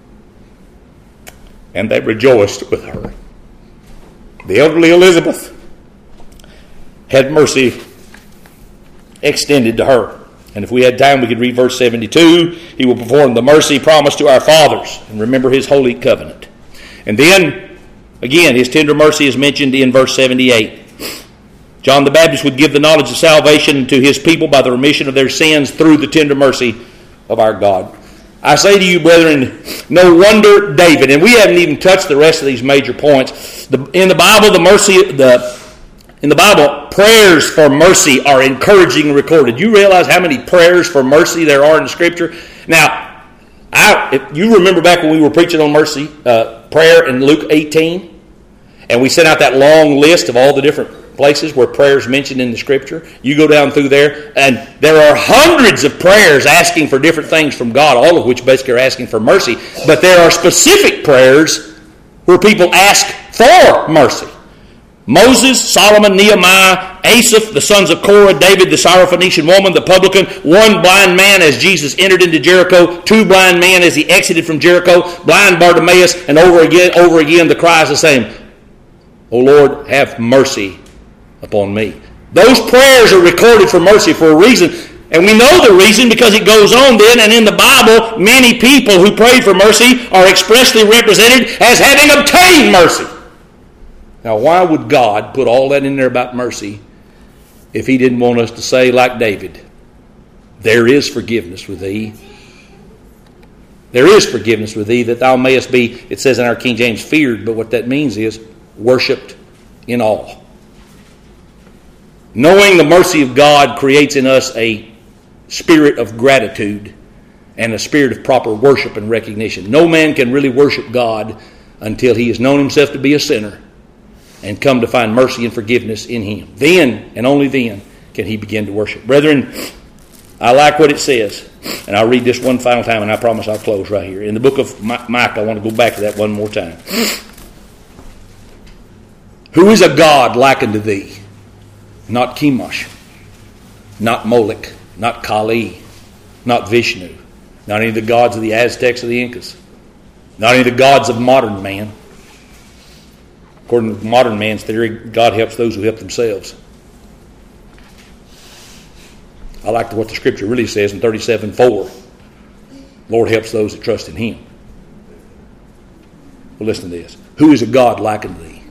And they rejoiced with her. The elderly Elizabeth had mercy extended to her. And if we had time, we could read verse seventy-two. He will perform the mercy promised to our fathers and remember his holy covenant. And then, again, his tender mercy is mentioned in verse seventy-eight. John the Baptist would give the knowledge of salvation to his people by the remission of their sins through the tender mercy of our God. I say to you, brethren, no wonder David, and we haven't even touched the rest of these major points. The, in the Bible, the mercy, the in the Bible, prayers for mercy are encouraging and recorded. You realize how many prayers for mercy there are in the Scripture? Now, I, if you remember back when we were preaching on mercy, uh, prayer in Luke eighteen, and we sent out that long list of all the different places where prayers mentioned in the Scripture. You go down through there, and there are hundreds of prayers asking for different things from God, all of which basically are asking for mercy. But there are specific prayers where people ask for mercy. Moses, Solomon, Nehemiah, Asaph, the sons of Korah, David, the Syrophoenician woman, the publican, one blind man as Jesus entered into Jericho, two blind men as he exited from Jericho, blind Bartimaeus, and over again, over again the cry is the same, O Lord, have mercy upon me. Those prayers are recorded for mercy for a reason. And we know the reason because it goes on then, and in the Bible, many people who prayed for mercy are expressly represented as having obtained mercy. Now, why would God put all that in there about mercy if he didn't want us to say, like David, there is forgiveness with thee. There is forgiveness with thee, that thou mayest be, it says in our King James, feared, but what that means is worshipped in awe. Knowing the mercy of God creates in us a spirit of gratitude and a spirit of proper worship and recognition. No man can really worship God until he has known himself to be a sinner and come to find mercy and forgiveness in him. Then, and only then, can he begin to worship. Brethren, I like what it says. And I'll read this one final time, and I promise I'll close right here. In the book of Micah, I want to go back to that one more time. Who is a God like unto thee? Not Chemosh, not Molech, not Kali, not Vishnu, not any of the gods of the Aztecs or the Incas, not any of the gods of modern man. According to modern man's theory, God helps those who help themselves. I like what the Scripture really says in thirty-seven four. Lord helps those that trust in Him. Well, listen to this. Who is a God like unto thee?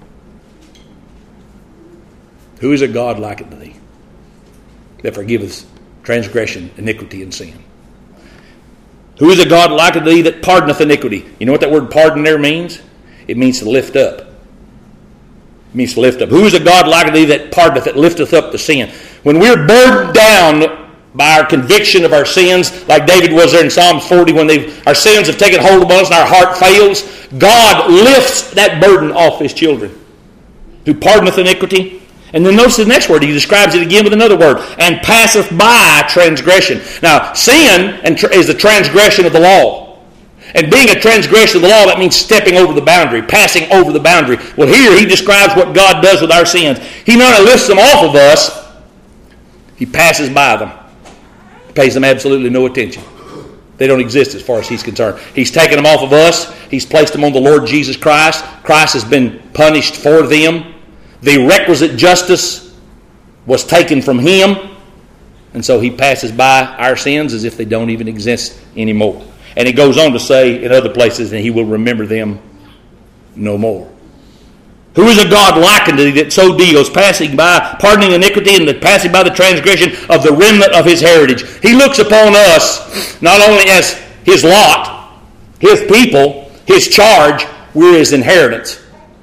Who is a God like unto thee? That forgiveth transgression, iniquity, and sin. Who is a God like unto thee that pardoneth iniquity? You know what that word pardon there means? It means to lift up. It means to lift up. Who is a God like unto thee that pardoneth, that lifteth up the sin? When we're burdened down by our conviction of our sins, like David was there in Psalms forty, when our sins have taken hold of us and our heart fails, God lifts that burden off His children. Who pardoneth iniquity? And then notice the next word. He describes it again with another word. And passeth by transgression. Now, sin is the transgression of the law. And being a transgression of the law, that means stepping over the boundary, passing over the boundary. Well, here he describes what God does with our sins. He not only lifts them off of us, He passes by them. He pays them absolutely no attention. They don't exist as far as He's concerned. He's taken them off of us. He's placed them on the Lord Jesus Christ. Christ has been punished for them. The requisite justice was taken from Him. And so He passes by our sins as if they don't even exist anymore. And it goes on to say in other places, and He will remember them no more. Who is a God like unto thee that so deals, passing by, pardoning iniquity, and that passing by the transgression of the remnant of His heritage? He looks upon us not only as His lot, His people, His charge, we're His inheritance.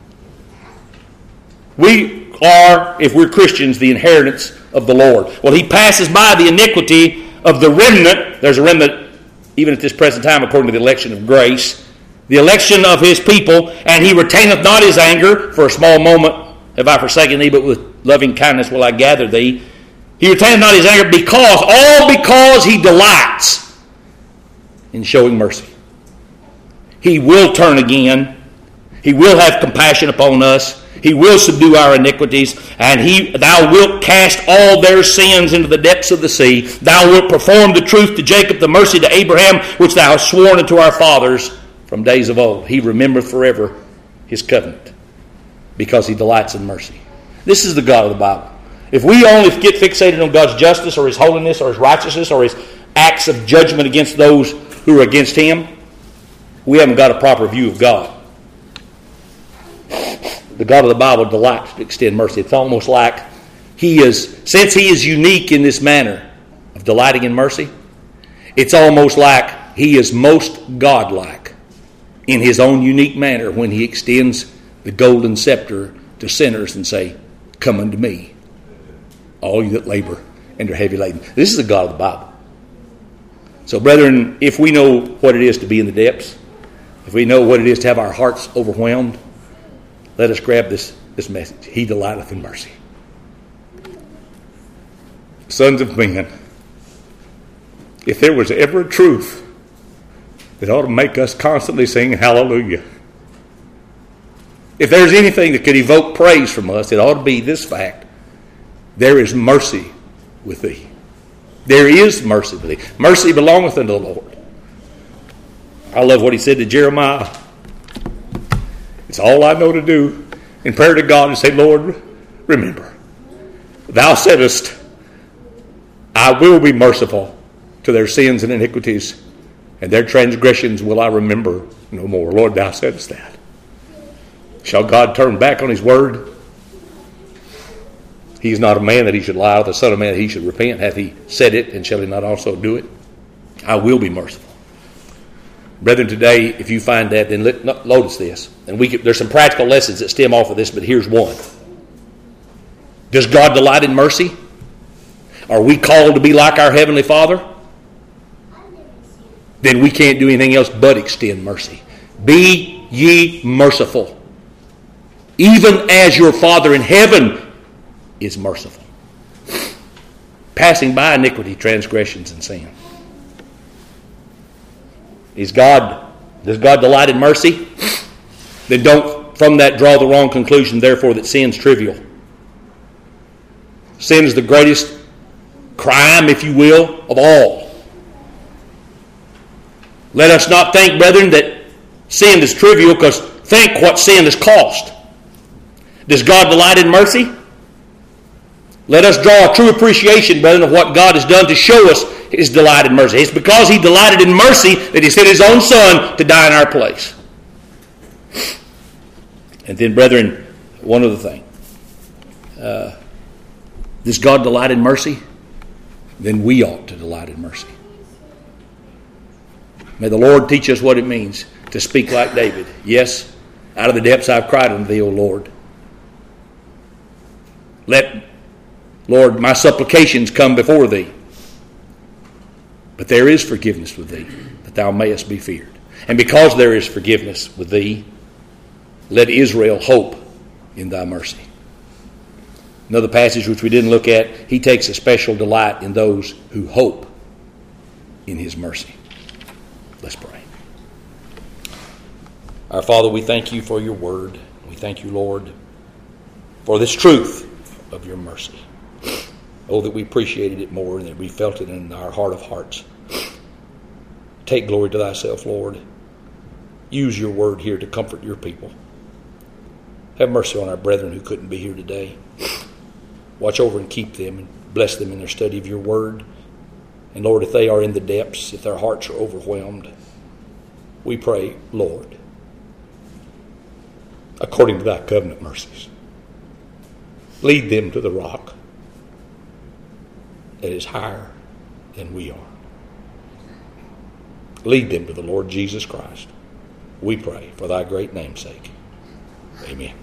We are, if we're Christians, the inheritance of the Lord. Well, He passes by the iniquity of the remnant. There's a remnant even at this present time according to the election of grace. The election of His people, and He retaineth not His anger. For a small moment have I forsaken thee, but with loving kindness will I gather thee. He retaineth not His anger because, all because He delights in showing mercy. He will turn again. He will have compassion upon us. He will subdue our iniquities, and he, Thou wilt cast all their sins into the depths of the sea. Thou wilt perform the truth to Jacob, the mercy to Abraham, which Thou hast sworn unto our fathers from days of old. He remembereth forever His covenant, because He delights in mercy. This is the God of the Bible. If we only get fixated on God's justice or His holiness or His righteousness or His acts of judgment against those who are against Him, we haven't got a proper view of God. The God of the Bible delights to extend mercy. It's almost like He is, since He is unique in this manner of delighting in mercy, it's almost like He is most godlike in His own unique manner when He extends the golden scepter to sinners and say, "Come unto me, all you that labor and are heavy laden." This is the God of the Bible. So, brethren, if we know what it is to be in the depths, if we know what it is to have our hearts overwhelmed, let us grab this, this message. He delighteth in mercy. Sons of men, if there was ever a truth that ought to make us constantly sing hallelujah, if there's anything that could evoke praise from us, it ought to be this fact: there is mercy with thee. There is mercy with thee. Mercy belongeth unto the Lord. I love what He said to Jeremiah. It's all I know to do in prayer to God and say, "Lord, remember, Thou saidest, I will be merciful to their sins and iniquities, and their transgressions will I remember no more." Lord, Thou saidest that. Shall God turn back on His word? He is not a man that He should lie, or the son of man that He should repent. Hath He said it, and shall He not also do it? I will be merciful. Brethren, today, if you find that, then let, notice this. And we could, there's some practical lessons that stem off of this, but here's one. Does God delight in mercy? Are we called to be like our Heavenly Father? Then we can't do anything else but extend mercy. Be ye merciful, even as your Father in heaven is merciful. Passing by iniquity, transgressions, and sin. Is God, does God delight in mercy? Then don't from that draw the wrong conclusion, therefore, that sin's trivial. Sin is the greatest crime, if you will, of all. Let us not think, brethren, that sin is trivial, because think what sin has cost. Does God delight in mercy? Let us draw a true appreciation, brethren, of what God has done to show us His delight in mercy. It's because He delighted in mercy that He sent His own Son to die in our place. And then, brethren, one other thing. Uh, does God delight in mercy? Then we ought to delight in mercy. May the Lord teach us what it means to speak like David. Yes, out of the depths I've cried unto Thee, O Lord. Let, Lord, my supplications come before Thee. But there is forgiveness with Thee, that Thou mayest be feared. And because there is forgiveness with Thee, let Israel hope in Thy mercy. Another passage which we didn't look at, He takes a special delight in those who hope in His mercy. Let's pray. Our Father, we thank You for Your word. We thank You, Lord, for this truth of Your mercy. Oh, that we appreciated it more and that we felt it in our heart of hearts. Take glory to Thyself, Lord. Use Your word here to comfort Your people. Have mercy on our brethren who couldn't be here today. Watch over and keep them and bless them in their study of Your word. And Lord, if they are in the depths, if their hearts are overwhelmed, we pray, Lord, according to Thy covenant mercies, lead them to the rock that is higher than we are. Lead them to the Lord Jesus Christ. We pray for Thy great name's sake. Amen.